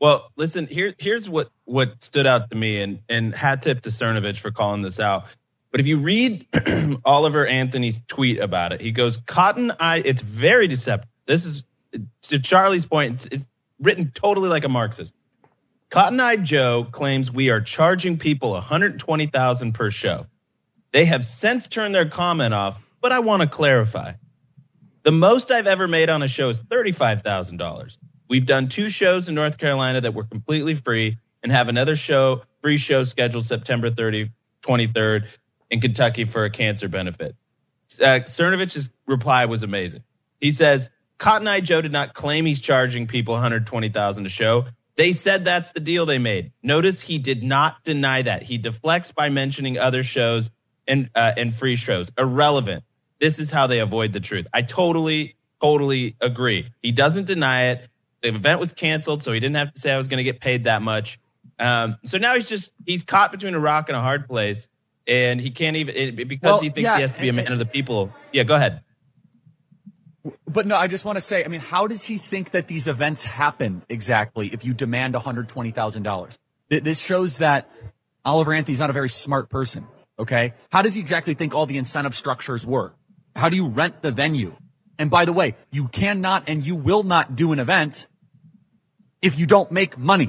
Well, listen, here, here's what, what stood out to me, and, and hat tip to Cernovich for calling this out. But if you read Oliver Anthony's tweet about it, he goes, Cotton Eye, it's very deceptive. This is, to Charlie's point, it's, it's written totally like a Marxist. Cotton Eye Joe claims we are charging people one hundred twenty thousand dollars per show. They have since turned their comment off, but I want to clarify. The most I've ever made on a show is thirty-five thousand dollars. We've done two shows in North Carolina that were completely free and have another show, free show scheduled September thirtieth, twenty-third in Kentucky for a cancer benefit. Uh, Cernovich's reply was amazing. He says, Cotton Eye Joe did not claim he's charging people one hundred twenty thousand dollars a show. They said that's the deal they made. Notice he did not deny that. He deflects by mentioning other shows and uh, and free shows. Irrelevant. This is how they avoid the truth. I totally, totally agree. He doesn't deny it. The event was canceled, so he didn't have to say I was going to get paid that much. Um, so now he's just he's caught between a rock and a hard place, and he can't even it, because well, he thinks yeah, he has to be a man of the people. Yeah, go ahead. But no, I just want to say, I mean, how does he think that these events happen exactly if you demand one hundred twenty thousand dollars? This shows that Oliver Anthony's not a very smart person, okay? How does he exactly think all the incentive structures work? How do you rent the venue? And by the way, you cannot and you will not do an event if you don't make money.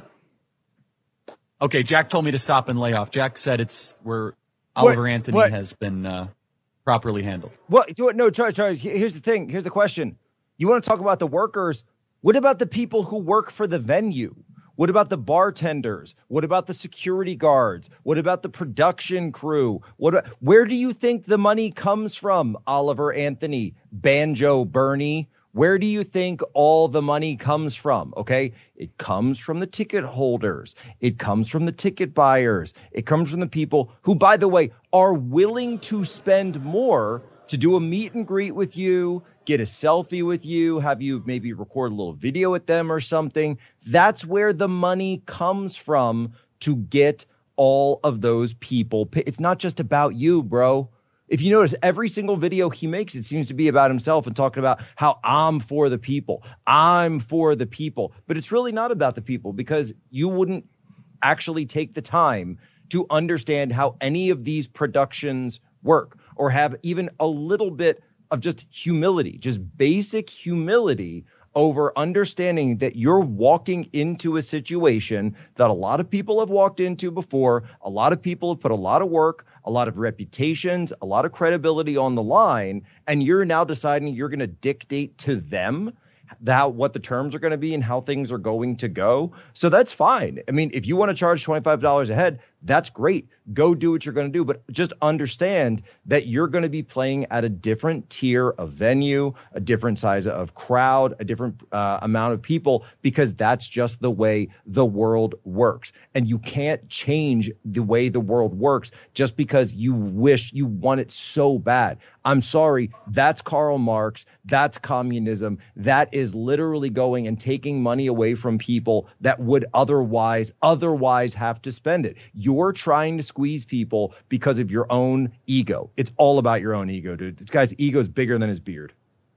Okay, Jack told me to stop and lay off. Jack said it's where Oliver what, Anthony what? has been uh, properly handled. Well, no, Charlie, Charlie, here's the thing. Here's the question. You want to talk about the workers. What about the people who work for the venue? What about the bartenders? What about the security guards? What about the production crew? What? Where do you think the money comes from, Oliver Anthony, Banjo Bernie? Where do you think all the money comes from? Okay, it comes from the ticket holders. It comes from the ticket buyers. It comes from the people who, by the way, are willing to spend more to do a meet and greet with you, get a selfie with you, have you maybe record a little video with them or something. That's where the money comes from to get all of those people. It's not just about you, bro. If you notice, every single video he makes, it seems to be about himself and talking about how I'm for the people. I'm for the people. But it's really not about the people, because you wouldn't actually take the time to understand how any of these productions work, or have even a little bit of just humility, just basic humility over understanding that you're walking into a situation that a lot of people have walked into before. A lot of people have put a lot of work, a lot of reputations, a lot of credibility on the line, and you're now deciding you're going to dictate to them that what the terms are going to be and how things are going to go. So that's fine. I mean, if you want to charge twenty-five dollars a head, that's great. Go do what you're going to do. But just understand that you're going to be playing at a different tier of venue, a different size of crowd, a different uh, amount of people, because that's just the way the world works. And you can't change the way the world works just because you wish you want it so bad. I'm sorry. That's Karl Marx. That's communism. That is literally going and taking money away from people that would otherwise, otherwise have to spend it. You're trying to squeeze people because of your own ego. It's all about your own ego, dude. This guy's ego is bigger than his beard.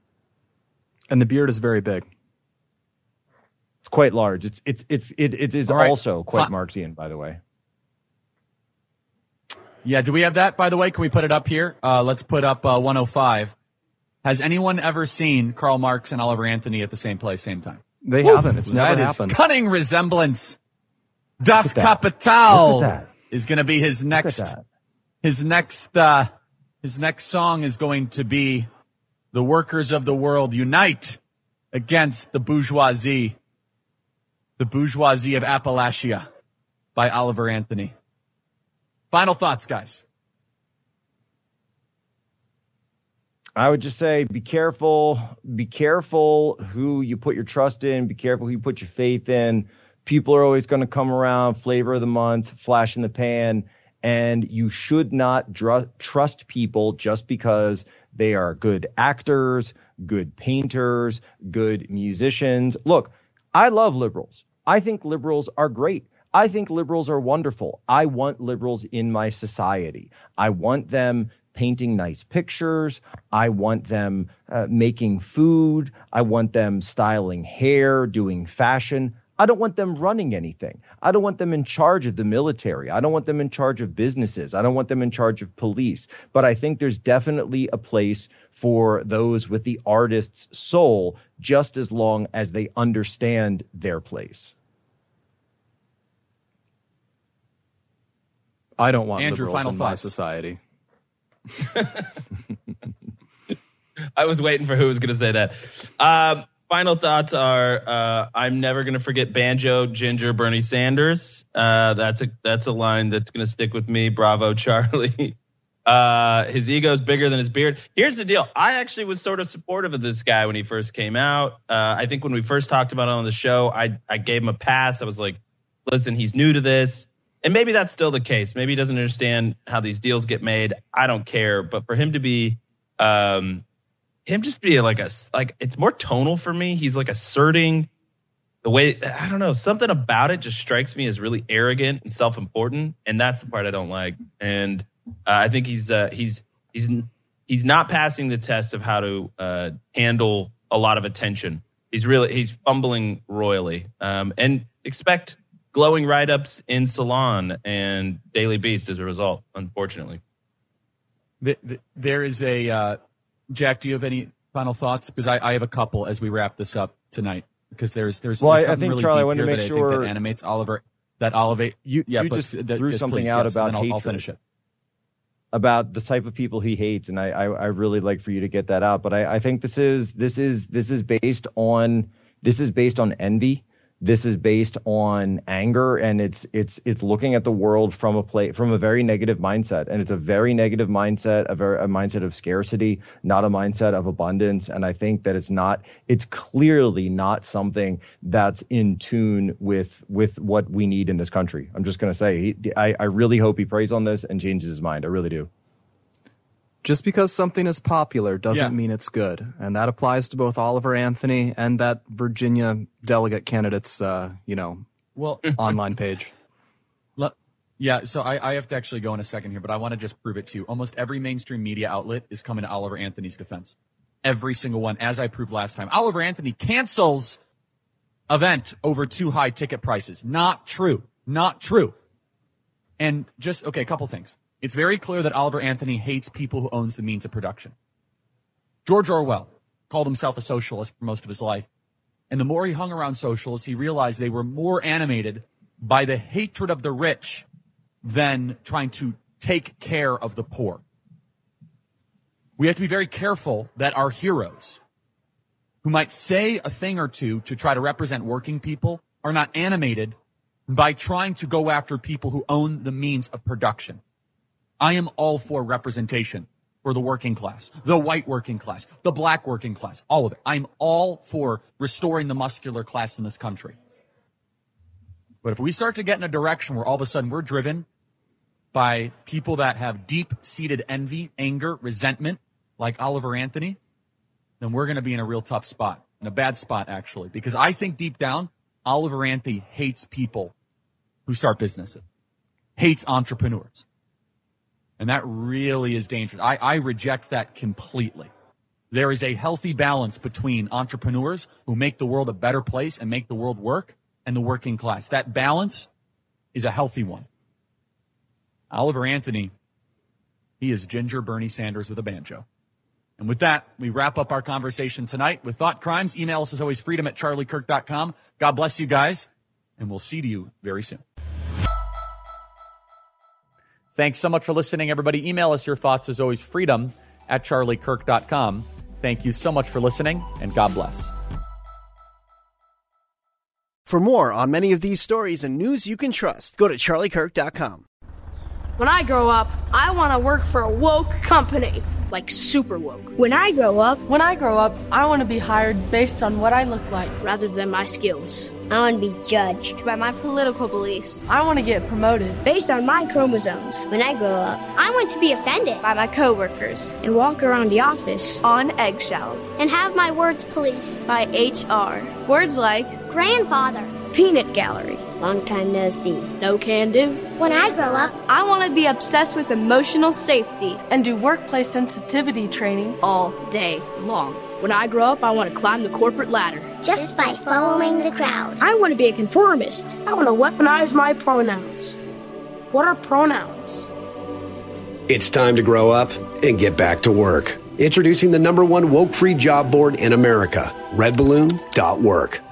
And the beard is very big. It's quite large. It's it's it's it, it is right. also quite Fine. Marxian, by the way. Yeah, do we have that, by the way? Can we put it up here? Uh, let's put up uh, one oh five. Has anyone ever seen Karl Marx and Oliver Anthony at the same place, same time? They Woo! haven't. It's never that happened. Is cunning resemblance. Das Kapital is going to be his next. His next. Uh, his next song is going to be "The Workers of the World Unite Against the Bourgeoisie." The Bourgeoisie of Appalachia by Oliver Anthony. Final thoughts, guys. I would just say be careful. Be careful who you put your trust in. Be careful who you put your faith in. People are always going to come around, flavor of the month, flash in the pan, and you should not dr- trust people just because they are good actors, good painters, good musicians. Look, I love liberals. I think liberals are great. I think liberals are wonderful. I want liberals in my society. I want them painting nice pictures. I want them uh, making food. I want them styling hair, doing fashion. I don't want them running anything. I don't want them in charge of the military. I don't want them in charge of businesses. I don't want them in charge of police. But I think there's definitely a place for those with the artist's soul, just as long as they understand their place. I don't want Andrew, liberals final in my thoughts. society. I was waiting for who was going to say that. Um, final thoughts are: uh, I'm never going to forget Banjo Ginger Bernie Sanders. Uh, that's a that's a line that's going to stick with me. Bravo, Charlie. Uh, his ego is bigger than his beard. Here's the deal: I actually was sort of supportive of this guy when he first came out. Uh, I think when we first talked about it on the show, I I gave him a pass. I was like, listen, he's new to this. And maybe that's still the case. Maybe he doesn't understand how these deals get made. I don't care. But for him to be, um, him just be like a, like it's more tonal for me. He's like asserting the way, I don't know, something about it just strikes me as really arrogant and self-important. And that's the part I don't like. And uh, I think he's, uh, he's, he's, he's not passing the test of how to uh, handle a lot of attention. He's really, he's fumbling royally. Um, and expect glowing write-ups in Salon and Daily Beast as a result, unfortunately. The, the, there is a uh, Jack. Do you have any final thoughts? Because I, I have a couple as we wrap this up tonight. Because there's there's, well, there's I, I something think really Charlie, I deep want to here make that sure I think that animates Oliver. That Oliver, you, yeah, you but, just uh, threw just something please, out yes, about and then hatred. I'll, I'll finish it. About the type of people he hates, and I, I, I really like for you to get that out. But I, I think this is this is this is based on this is based on envy. This is based on anger, and it's it's it's looking at the world from a play from a very negative mindset, and it's a very negative mindset, a very a mindset of scarcity, not a mindset of abundance. And I think that it's not, it's clearly not something that's in tune with with what we need in this country. I'm just going to say, he, I I really hope he prays on this and changes his mind. I really do. Just because something is popular doesn't Yeah. mean it's good. And that applies to both Oliver Anthony and that Virginia delegate candidate's, uh, you know, Well, online page. Le- yeah, so I, I have to actually go in a second here, but I want to just prove it to you. Almost every mainstream media outlet is coming to Oliver Anthony's defense. Every single one, as I proved last time. Oliver Anthony cancels event over too high ticket prices. Not true. Not true. And just, okay, a couple things. It's very clear that Oliver Anthony hates people who owns the means of production. George Orwell called himself a socialist for most of his life. And the more he hung around socialists, he realized they were more animated by the hatred of the rich than trying to take care of the poor. We have to be very careful that our heroes, who might say a thing or two to try to represent working people, are not animated by trying to go after people who own the means of production. I am all for representation for the working class, the white working class, the black working class, all of it. I'm all for restoring the muscular class in this country. But if we start to get in a direction where all of a sudden we're driven by people that have deep-seated envy, anger, resentment, like Oliver Anthony, then we're going to be in a real tough spot, in a bad spot, actually. Because I think deep down, Oliver Anthony hates people who start businesses, hates entrepreneurs. And that really is dangerous. I, I reject that completely. There is a healthy balance between entrepreneurs who make the world a better place and make the world work and the working class. That balance is a healthy one. Oliver Anthony, he is Ginger Bernie Sanders with a banjo. And with that, we wrap up our conversation tonight with Thought Crimes. Email us as always, freedom at charlie kirk dot com. God bless you guys, and we'll see you very soon. Thanks so much for listening, everybody. Email us your thoughts as always, freedom at charlie kirk dot com. Thank you so much for listening, and God bless. For more on many of these stories and news you can trust, go to charlie kirk dot com. When I grow up, I want to work for a woke company, like super woke. When I grow up, When I grow up, I want to be hired based on what I look like, rather than my skills, I want to be judged by my political beliefs. I want to get promoted based on my chromosomes. When I grow up, I want to be offended by my coworkers and walk around the office on eggshells and have my words policed by H R. Words like grandfather, peanut gallery, long time no see, no can do. When I grow up, I want to be obsessed with emotional safety and do workplace sensitivity training all day long. When I grow up, I want to climb the corporate ladder. Just by following the crowd. I want to be a conformist. I want to weaponize my pronouns. What are pronouns? It's time to grow up and get back to work. Introducing the number one woke-free job board in America, red balloon dot work.